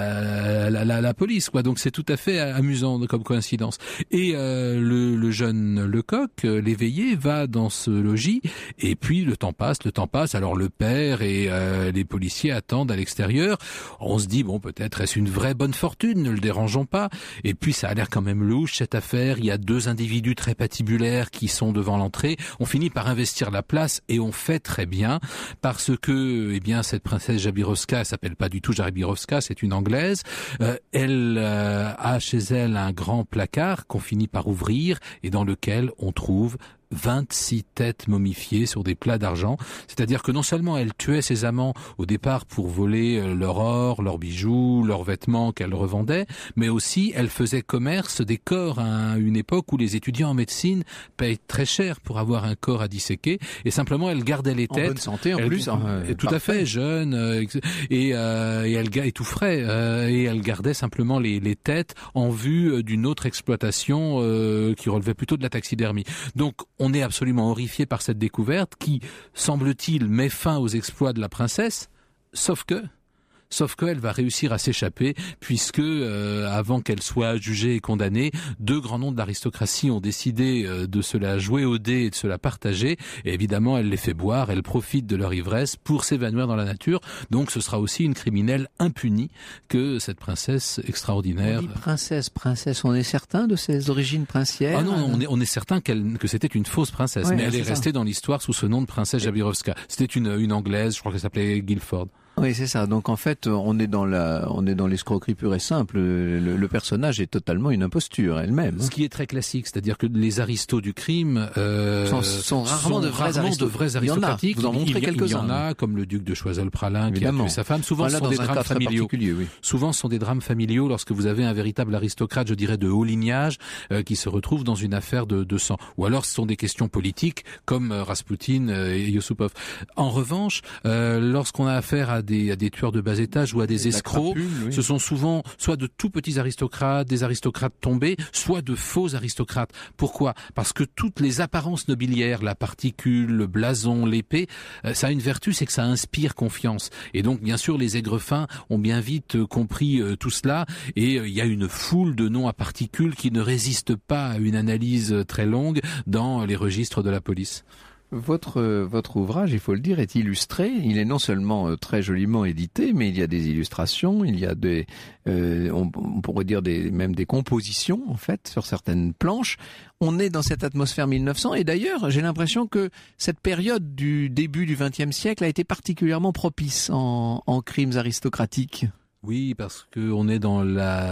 euh, la, la, la police, quoi. Donc c'est tout à fait amusant comme coïncidence. Et euh, le, le jeune Lecoq, euh, l'éveillé, va dans ce logis et puis le temps passe, le temps passe. Alors le père et euh, les policiers attendent à l'extérieur. On se dit bon, peut-être est-ce une vraie bonne fortune, ne le dérangeons pas. Et puis ça a l'air quand même louche cette affaire. Il y a deux individus très patibulaires qui sont devant l'entrée. On finit par investir la place et on fait très bien parce que eh bien cette princesse Jabirowska, elle s'appelle pas du tout Jabirowska, c'est une anglaise. Euh, elle euh, a chez elle un grand placard qu'on finit par ouvrir et dans lequel on trouve vingt-six têtes momifiées sur des plats d'argent. C'est-à-dire que non seulement elle tuait ses amants au départ pour voler leur or, leurs bijoux, leurs vêtements qu'elle revendait, mais aussi elle faisait commerce des corps à une époque où les étudiants en médecine payent très cher pour avoir un corps à disséquer et simplement elle gardait les têtes. En bonne santé en elle, plus. Euh, tout parfait. À fait, jeune euh, et, euh, et elle et tout frais euh, et elle gardait simplement les, les têtes en vue d'une autre exploitation euh, qui relevait plutôt de la taxidermie. Donc on est absolument horrifié par cette découverte qui, semble-t-il, met fin aux exploits de la princesse, sauf que... Sauf qu'elle va réussir à s'échapper puisque, euh, avant qu'elle soit jugée et condamnée, deux grands noms de l'aristocratie ont décidé euh, de se la jouer au dé et de se la partager. Et évidemment, elle les fait boire, elle profite de leur ivresse pour s'évanouir dans la nature. Donc ce sera aussi une criminelle impunie que cette princesse extraordinaire. On dit princesse, princesse, on est certain de ses origines princières? Ah non, on est, on est certain qu'elle, que c'était une fausse princesse, ouais, mais elle est, est restée dans l'histoire sous ce nom de princesse Jabirowska. C'était une, une anglaise, je crois qu'elle s'appelait Guilford. Oui, c'est ça. Donc en fait, on est dans la, on est dans l'escroquerie pure et simple. Le, le personnage est totalement une imposture elle-même. Ce qui est très classique, c'est-à-dire que les aristos du crime euh, sont, sont rarement, sont de, vrais rarement de vrais aristocratiques. Vous en montrez quelques-uns. Il y en a, comme le duc de Choiseul-Praslin qui a tué sa femme. Souvent, ce sont des drames familiaux. Oui. Souvent, ce sont des drames familiaux lorsque vous avez un véritable aristocrate, je dirais, de haut lignage, euh, qui se retrouve dans une affaire de, de sang. Ou alors, ce sont des questions politiques, comme euh, Raspoutine euh, et Yusupov. En revanche, euh, lorsqu'on a affaire à Des, à des tueurs de bas étage ou à des escrocs, crapule, oui. Ce sont souvent soit de tout petits aristocrates, des aristocrates tombés, soit de faux aristocrates. Pourquoi? Parce que toutes les apparences nobiliaires, la particule, le blason, l'épée, euh, ça a une vertu, c'est que ça inspire confiance. Et donc, bien sûr, les aigrefins ont bien vite euh, compris euh, tout cela, et il euh, y a une foule de noms à particules qui ne résistent pas à une analyse euh, très longue dans les registres de la police. Votre votre ouvrage, il faut le dire, est illustré. Il est non seulement très joliment édité, mais il y a des illustrations, il y a des, euh, on, on pourrait dire des, même des compositions en fait sur certaines planches. On est dans cette atmosphère mille neuf cents et d'ailleurs, j'ai l'impression que cette période du début du vingtième siècle a été particulièrement propice en, en crimes aristocratiques. Oui, parce que on est dans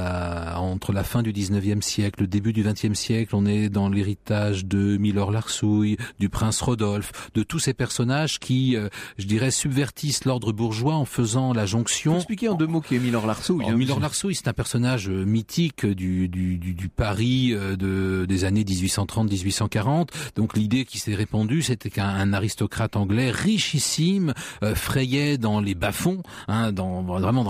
la entre la fin du dix-neuvième siècle, le début du vingtième siècle, on est dans l'héritage de Milord-Larsouille, du prince Rodolphe, de tous ces personnages qui, euh, je dirais, subvertissent l'ordre bourgeois en faisant la jonction. Faut expliquer en deux mots qui est Milord-Larsouille. Hein. Milord-Larsouille, c'est un personnage mythique du du du, du Paris de des années dix-huit cent trente à dix-huit cent quarante. Donc l'idée qui s'est répandue, c'était qu'un aristocrate anglais richissime euh, frayait dans les bas-fonds, hein, dans vraiment dans la population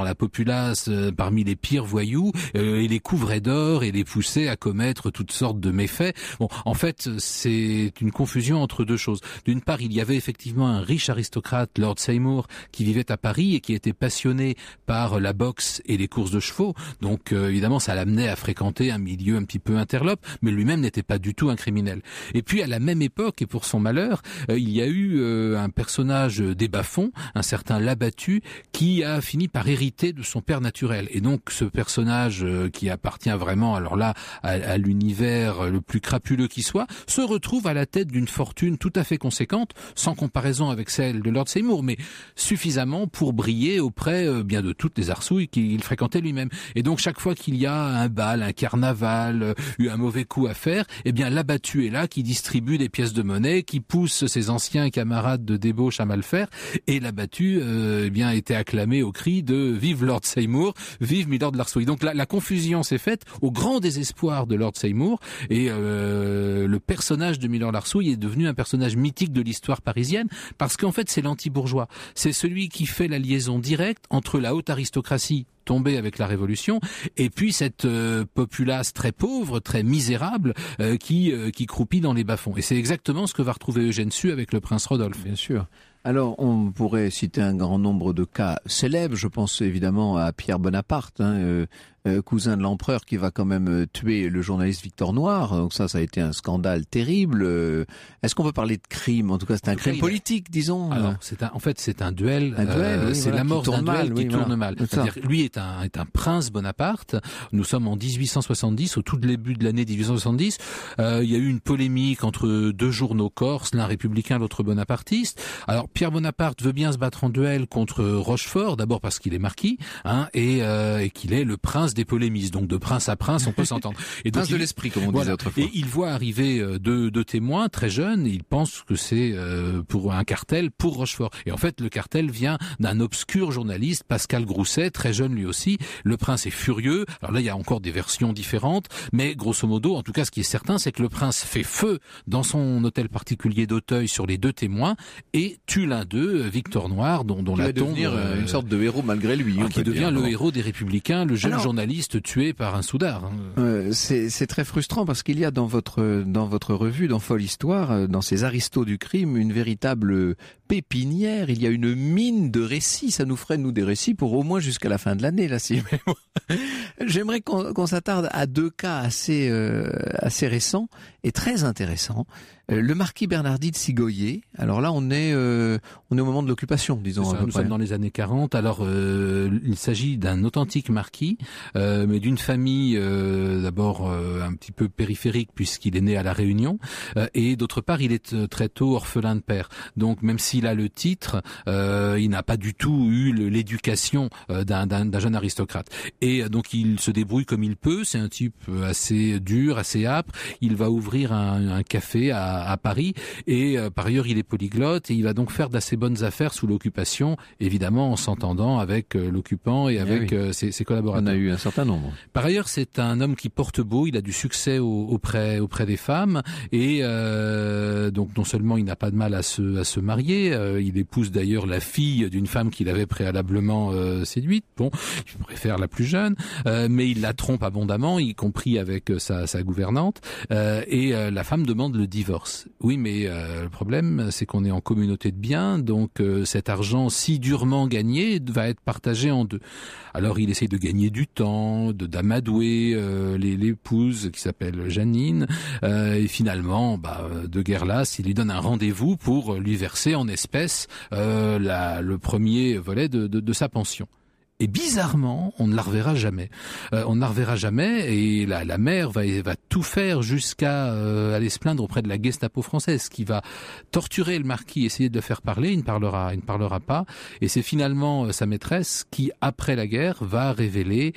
populace euh, parmi les pires voyous euh, et les couvrait d'or et les poussait à commettre toutes sortes de méfaits. Bon, en fait, c'est une confusion entre deux choses. D'une part, il y avait effectivement un riche aristocrate, Lord Seymour, qui vivait à Paris et qui était passionné par la boxe et les courses de chevaux. Donc, euh, évidemment, ça l'amenait à fréquenter un milieu un petit peu interlope, mais lui-même n'était pas du tout un criminel. Et puis, à la même époque, et pour son malheur, euh, il y a eu euh, un personnage des bas-fonds, un certain Labattu, qui a fini par hériter de son père naturel. Et donc, ce personnage euh, qui appartient vraiment, alors là, à, à l'univers le plus crapuleux qui soit, se retrouve à la tête d'une fortune tout à fait conséquente, sans comparaison avec celle de Lord Seymour, mais suffisamment pour briller auprès euh, bien de toutes les arsouilles qu'il fréquentait lui-même. Et donc, chaque fois qu'il y a un bal, un carnaval, euh, eu un mauvais coup à faire, eh bien, Labattu est là, qui distribue des pièces de monnaie, qui pousse ses anciens camarades de débauche à mal faire, et Labattu, euh, eh bien, était acclamé au cri de « Vive Lord Seymour, vive Milord Larsouille ». Donc, la, la confusion s'est faite au grand désespoir de Lord Seymour, et euh, le personnage de Milord Larsouille est devenu un personnage mythique de l'histoire parisienne, parce qu'en fait, c'est l'anti-bourgeois. C'est celui qui fait la liaison directe entre la haute aristocratie tombée avec la Révolution, et puis cette euh, populace très pauvre, très misérable, euh, qui euh, qui croupit dans les bas-fonds. Et c'est exactement ce que va retrouver Eugène Sue avec le prince Rodolphe. Bien sûr. Alors, on pourrait citer un grand nombre de cas célèbres. Je pense évidemment à Pierre Bonaparte, hein, euh, euh, cousin de l'empereur, qui va quand même euh, tuer le journaliste Victor Noir. Donc ça, ça a été un scandale terrible. Euh, est-ce qu'on peut parler de crime? En tout cas, c'est un crime politique, disons. Alors, c'est un, en fait, c'est un duel. Un duel, euh, oui, c'est voilà, la mort d'un mal, duel qui oui, tourne voilà. mal. C'est-à-dire, lui est un, est un prince Bonaparte. Nous sommes en dix-huit cent soixante-dix, au tout début de l'année dix-huit cent soixante-dix. Euh, il y a eu une polémique entre deux journaux corses, l'un républicain, l'autre bonapartiste. Alors, Pierre Bonaparte veut bien se battre en duel contre Rochefort, d'abord parce qu'il est marquis, hein, et, euh, et qu'il est le prince des polémistes. Donc de prince à prince, on peut s'entendre. Et donc, prince il, de l'esprit, comme on voilà. disait autrefois. Et il voit arriver euh, deux, deux témoins très jeunes, et il pense que c'est euh, pour un cartel pour Rochefort. Et en fait, le cartel vient d'un obscur journaliste, Pascal Grousset, très jeune lui aussi. Le prince est furieux. Alors là, il y a encore des versions différentes, mais grosso modo, en tout cas, ce qui est certain, c'est que le prince fait feu dans son hôtel particulier d'Auteuil sur les deux témoins et tue l'un d'eux, Victor Noir, dont, dont la tombe devenir euh, une sorte de héros malgré lui. Ah, qui devient dire, le bon. héros des Républicains, le jeune Alors, journaliste tué par un soudard. Euh, c'est, c'est très frustrant parce qu'il y a dans votre dans votre revue, dans Folle Histoire, dans ces aristos du crime, une véritable pépinière. Il y a une mine de récits. Ça nous ferait nous des récits pour au moins jusqu'à la fin de l'année là. Si j'aimerais qu'on, qu'on s'attarde à deux cas assez euh, assez récents et très intéressants. Euh, le marquis Bernardi de Sigoyer. Alors là, on est euh, on est au moment de l'occupation, disons. Ça, à peu nous près. sommes dans les années quarante. Alors, euh, il s'agit d'un authentique marquis, euh, mais d'une famille euh, d'abord euh, un petit peu périphérique puisqu'il est né à La Réunion, euh, et d'autre part, il est euh, très tôt orphelin de père. Donc, même s'il a le titre, euh, il n'a pas du tout eu le, l'éducation euh, d'un, d'un, d'un jeune aristocrate. Et euh, donc, il se débrouille comme il peut. C'est un type assez dur, assez âpre. Il va ouvrir un, un café à à Paris et euh, par ailleurs il est polyglotte et il va donc faire d'assez bonnes affaires sous l'occupation, évidemment en s'entendant avec euh, l'occupant et avec oui. euh, ses, ses collaborateurs. On a eu un certain nombre. Par ailleurs, c'est un homme qui porte beau, il a du succès au, auprès auprès des femmes et euh, donc non seulement il n'a pas de mal à se à se marier, euh, il épouse d'ailleurs la fille d'une femme qu'il avait préalablement euh, séduite. Bon, il préfère la plus jeune, euh, mais il la trompe abondamment, y compris avec euh, sa sa gouvernante euh, et euh, la femme demande le divorce. Oui, mais euh, le problème, c'est qu'on est en communauté de biens, donc euh, cet argent si durement gagné va être partagé en deux. Alors il essaye de gagner du temps, de d'amadouer euh, les, l'épouse qui s'appelle Janine, euh, et finalement, bah, de guerre lasse, il lui donne un rendez-vous pour lui verser en espèces euh, la, le premier volet de, de, de sa pension. Et bizarrement, on ne la reverra jamais. Euh, on ne la reverra jamais et la, la mère va, va tout faire jusqu'à euh, aller se plaindre auprès de la Gestapo française qui va torturer le marquis, essayer de le faire parler. Il ne parlera, il ne parlera pas. Et c'est finalement euh, sa maîtresse qui, après la guerre, va révéler,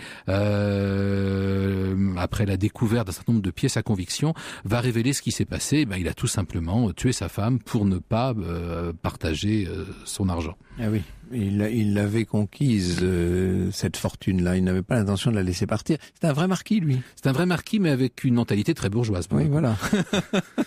euh, après la découverte d'un certain nombre de pièces à conviction, va révéler ce qui s'est passé. Ben, il a tout simplement tué sa femme pour ne pas euh, partager euh, son argent. Ah oui. Il, il l'avait conquise, euh, cette fortune-là. Il n'avait pas l'intention de la laisser partir. C'est un vrai marquis, lui. C'est un vrai marquis, mais avec une mentalité très bourgeoise. Oui, voilà.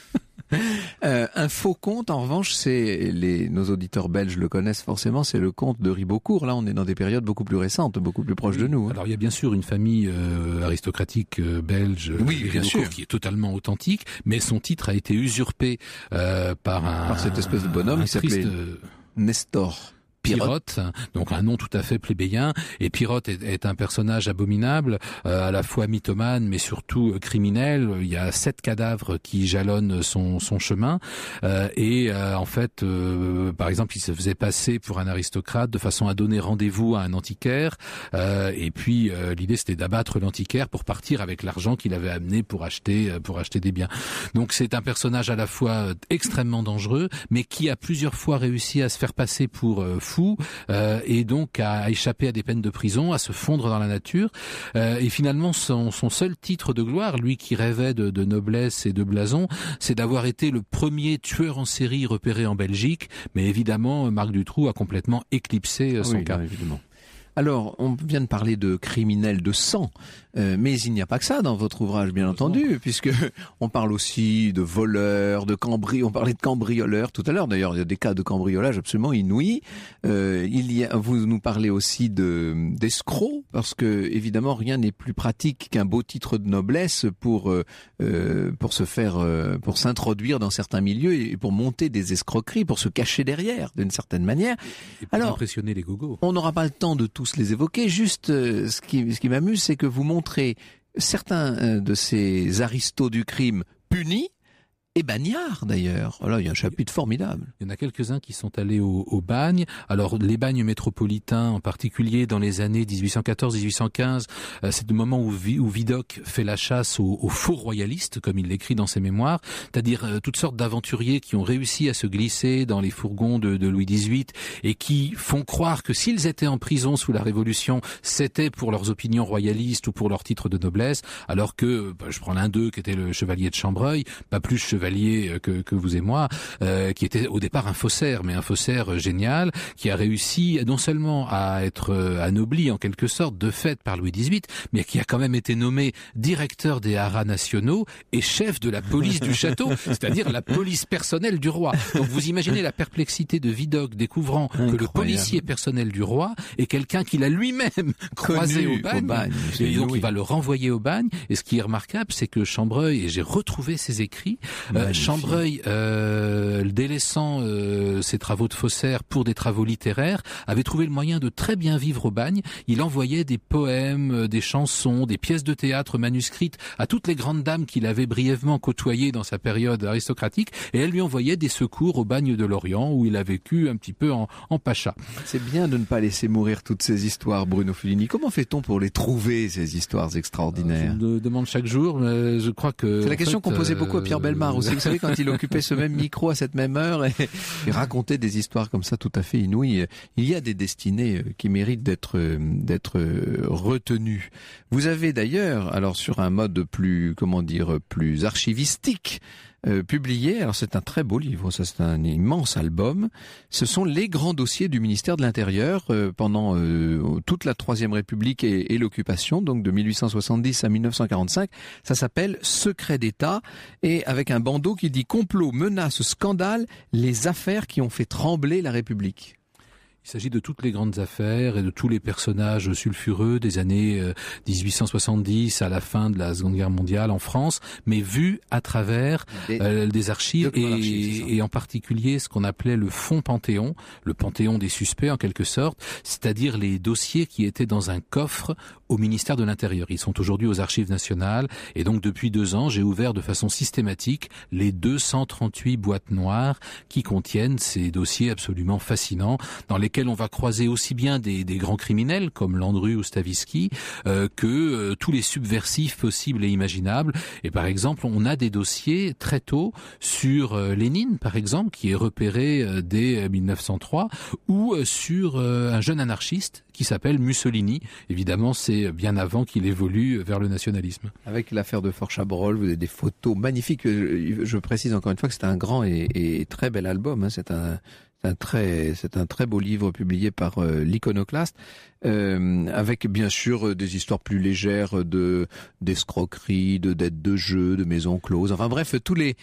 Euh, un faux conte, en revanche, c'est les nos auditeurs belges le connaissent forcément, c'est le conte de Ribeaucourt. Là, on est dans des périodes beaucoup plus récentes, beaucoup plus proches de nous. Hein. Alors, il y a bien sûr une famille euh, aristocratique euh, belge, oui, bien sûr, qui est totalement authentique, mais son titre a été usurpé euh, par un par cette espèce de bonhomme qui s'appelait euh, Nestor. Pirotte, donc un nom tout à fait plébéien. Et Pirotte est, est un personnage abominable, euh, à la fois mythomane, mais surtout euh, criminel. Il y a sept cadavres qui jalonnent son, son chemin. Euh, et euh, en fait, euh, par exemple, il se faisait passer pour un aristocrate de façon à donner rendez-vous à un antiquaire. Euh, et puis, euh, l'idée, c'était d'abattre l'antiquaire pour partir avec l'argent qu'il avait amené pour acheter, pour acheter des biens. Donc, c'est un personnage à la fois extrêmement dangereux, mais qui a plusieurs fois réussi à se faire passer pour euh, fou euh, et donc à échapper à des peines de prison, à se fondre dans la nature. Euh, et finalement, son, son seul titre de gloire, lui qui rêvait de, de noblesse et de blason, c'est d'avoir été le premier tueur en série repéré en Belgique. Mais évidemment, Marc Dutroux a complètement éclipsé son oui, cas. là, évidemment. Alors, on vient de parler de criminels de sang, euh, mais il n'y a pas que ça dans votre ouvrage, bien entendu, puisque on parle aussi de voleurs, de cambri, on parlait de cambrioleurs tout à l'heure. D'ailleurs, il y a des cas de cambriolage absolument inouïs. Euh, il y a, vous nous parlez aussi de d'escrocs, parce que évidemment, rien n'est plus pratique qu'un beau titre de noblesse pour euh, pour se faire, euh, pour s'introduire dans certains milieux et pour monter des escroqueries, pour se cacher derrière, d'une certaine manière. Et pour Alors, impressionner les gogos. On n'aura pas le temps de tous les évoquer. Juste, euh, ce qui, ce qui m'amuse, c'est que vous montrez certains euh, de ces aristos du crime punis et bagnards d'ailleurs. Là, il y a un chapitre formidable. Il y en a quelques-uns qui sont allés au, au bagne. Alors, les bagnes métropolitains, en particulier dans les années dix-huit cent quatorze dix-huit cent quinze, euh, c'est le moment où, où Vidocq fait la chasse aux, aux faux royalistes, comme il l'écrit dans ses mémoires, c'est-à-dire euh, toutes sortes d'aventuriers qui ont réussi à se glisser dans les fourgons de, de Louis dix-huit et qui font croire que s'ils étaient en prison sous la Révolution, c'était pour leurs opinions royalistes ou pour leur titre de noblesse, alors que, bah, je prends l'un d'eux qui était le chevalier de Chambreuil, pas plus chevalier que, que vous et moi, euh, qui était au départ un faussaire, mais un faussaire génial, qui a réussi non seulement à être anobli en quelque sorte de fait par Louis dix-huit, mais qui a quand même été nommé directeur des haras nationaux et chef de la police du château, c'est-à-dire la police personnelle du roi. Donc vous imaginez la perplexité de Vidocq découvrant Incroyable. que le policier personnel du roi est quelqu'un qu'il a lui-même croisé au bagne, au bagne et donc oui. il va le renvoyer au bagne. Et ce qui est remarquable, c'est que Chambreuil, et j'ai retrouvé ses écrits, Euh, Chambreuil, euh, délaissant euh, ses travaux de faussaire pour des travaux littéraires, avait trouvé le moyen de très bien vivre au bagne. Il envoyait des poèmes, des chansons, des pièces de théâtre manuscrites à toutes les grandes dames qu'il avait brièvement côtoyées dans sa période aristocratique, et elles lui envoyaient des secours au bagne de Lorient, où il a vécu un petit peu en, en pacha. C'est bien de ne pas laisser mourir toutes ces histoires, Bruno Fulini. Comment fait-on pour les trouver, ces histoires extraordinaires ? Je me demande chaque jour, mais je crois que... C'est la question fait, qu'on posait beaucoup à Pierre Bellemare aussi. Vous savez, quand il occupait ce même micro à cette même heure et, et racontait des histoires comme ça tout à fait inouïes, il y a des destinées qui méritent d'être d'être retenues. Vous avez d'ailleurs, alors sur un mode plus, comment dire, plus archivistique, Euh, publié, alors c'est un très beau livre, ça c'est un immense album, ce sont les grands dossiers du ministère de l'Intérieur euh, pendant euh, toute la Troisième République et, et l'occupation, donc de mille huit cent soixante-dix à mille neuf cent quarante-cinq, ça s'appelle Secret d'État, et avec un bandeau qui dit complot, menace, scandale, les affaires qui ont fait trembler la République. Il s'agit de toutes les grandes affaires et de tous les personnages sulfureux des années dix-huit cent soixante-dix à la fin de la Seconde Guerre mondiale en France, mais vus à travers des, euh, des archives et, et en particulier ce qu'on appelait le fonds Panthéon, le Panthéon des suspects en quelque sorte, c'est-à-dire les dossiers qui étaient dans un coffre au ministère de l'Intérieur. Ils sont aujourd'hui aux Archives nationales et donc depuis deux ans, j'ai ouvert de façon systématique les deux cent trente-huit boîtes noires qui contiennent ces dossiers absolument fascinants dans les lesquels on va croiser aussi bien des, des grands criminels comme Landru ou Stavisky euh, que euh, tous les subversifs possibles et imaginables. Et par exemple, on a des dossiers très tôt sur euh, Lénine, par exemple, qui est repéré euh, dès mille neuf cent trois, ou euh, sur euh, un jeune anarchiste qui s'appelle Mussolini. Évidemment, c'est bien avant qu'il évolue vers le nationalisme. Avec l'affaire de Fort Chabrol, vous avez des photos magnifiques. Je, je précise encore une fois que c'est un grand et, et très bel album. Hein. C'est un C'est un très, c'est un très beau livre publié par euh, l'Iconoclaste, euh, avec bien sûr des histoires plus légères de d'escroquerie, de dettes de jeu, de maisons closes. Enfin bref, tous les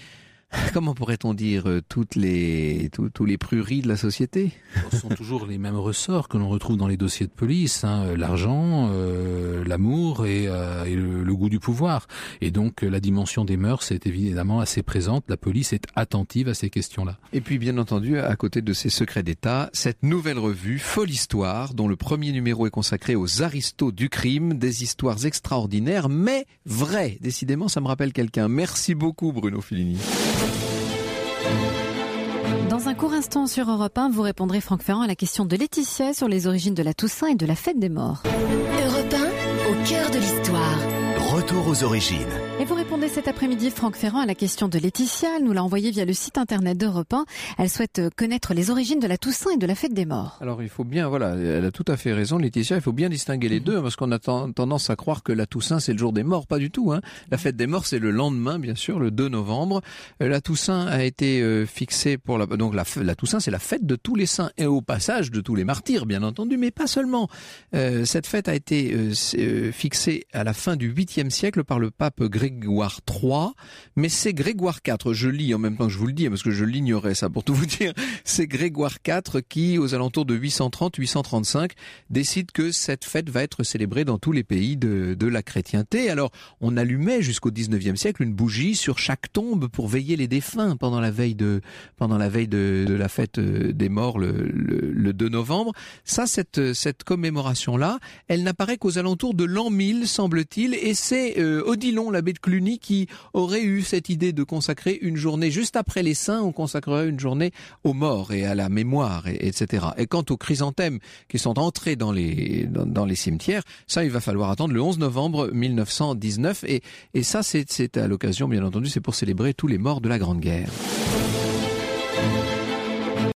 comment pourrait-on dire, toutes les, tous, tous les prueries de la société. Ce sont toujours les mêmes ressorts que l'on retrouve dans les dossiers de police, hein, l'argent, euh, l'amour et, euh, et le, le goût du pouvoir. Et donc la dimension des mœurs est évidemment assez présente. La police est attentive à ces questions-là. Et puis bien entendu, à côté de ces secrets d'État, cette nouvelle revue, Folle Histoire, dont le premier numéro est consacré aux aristos du crime, des histoires extraordinaires, mais vraies. Décidément, ça me rappelle quelqu'un. Merci beaucoup Bruno Filini. Dans un court instant sur Europe un, vous répondrez Franck Ferrand à la question de Laetitia sur les origines de la Toussaint et de la fête des morts. Europe un, au cœur de l'histoire. Retour aux origines. Et vous répondez cet après-midi, Franck Ferrand, à la question de Laetitia. Elle nous l'a envoyée via le site internet d'Europe un. Elle souhaite connaître les origines de la Toussaint et de la fête des morts. Alors il faut bien, voilà, elle a tout à fait raison, Laetitia, il faut bien distinguer les deux, parce qu'on a tendance à croire que la Toussaint c'est le jour des morts, pas du tout. Hein. La fête des morts c'est le lendemain, bien sûr, le deux novembre. La Toussaint a été euh, fixée pour la, donc la, la Toussaint c'est la fête de tous les saints et au passage de tous les martyrs, bien entendu, mais pas seulement. Euh, cette fête a été euh, fixée à la fin du huitième siècle par le pape Grégoire trois, mais c'est Grégoire quatre, je lis en même temps que je vous le dis, parce que je l'ignorais ça pour tout vous dire, c'est Grégoire quatre qui, aux alentours de huit cent trente à huit cent trente-cinq, décide que cette fête va être célébrée dans tous les pays de, de la chrétienté. Alors, on allumait jusqu'au dix-neuvième siècle une bougie sur chaque tombe pour veiller les défunts pendant la veille de, pendant la veille de, de la fête des morts le, le, le deux novembre. Ça, cette, cette commémoration-là, elle n'apparaît qu'aux alentours de l'an mille, semble-t-il, et c'est euh, Odilon, l'abbé de Cluny, qui aurait eu cette idée de consacrer une journée, juste après les saints, on consacrerait une journée aux morts et à la mémoire, et, etc. Et quant aux chrysanthèmes qui sont entrés dans les, dans, dans les cimetières, ça, il va falloir attendre le onze novembre mille neuf cent dix-neuf, et, et ça, c'est, c'est à l'occasion, bien entendu, c'est pour célébrer tous les morts de la Grande Guerre.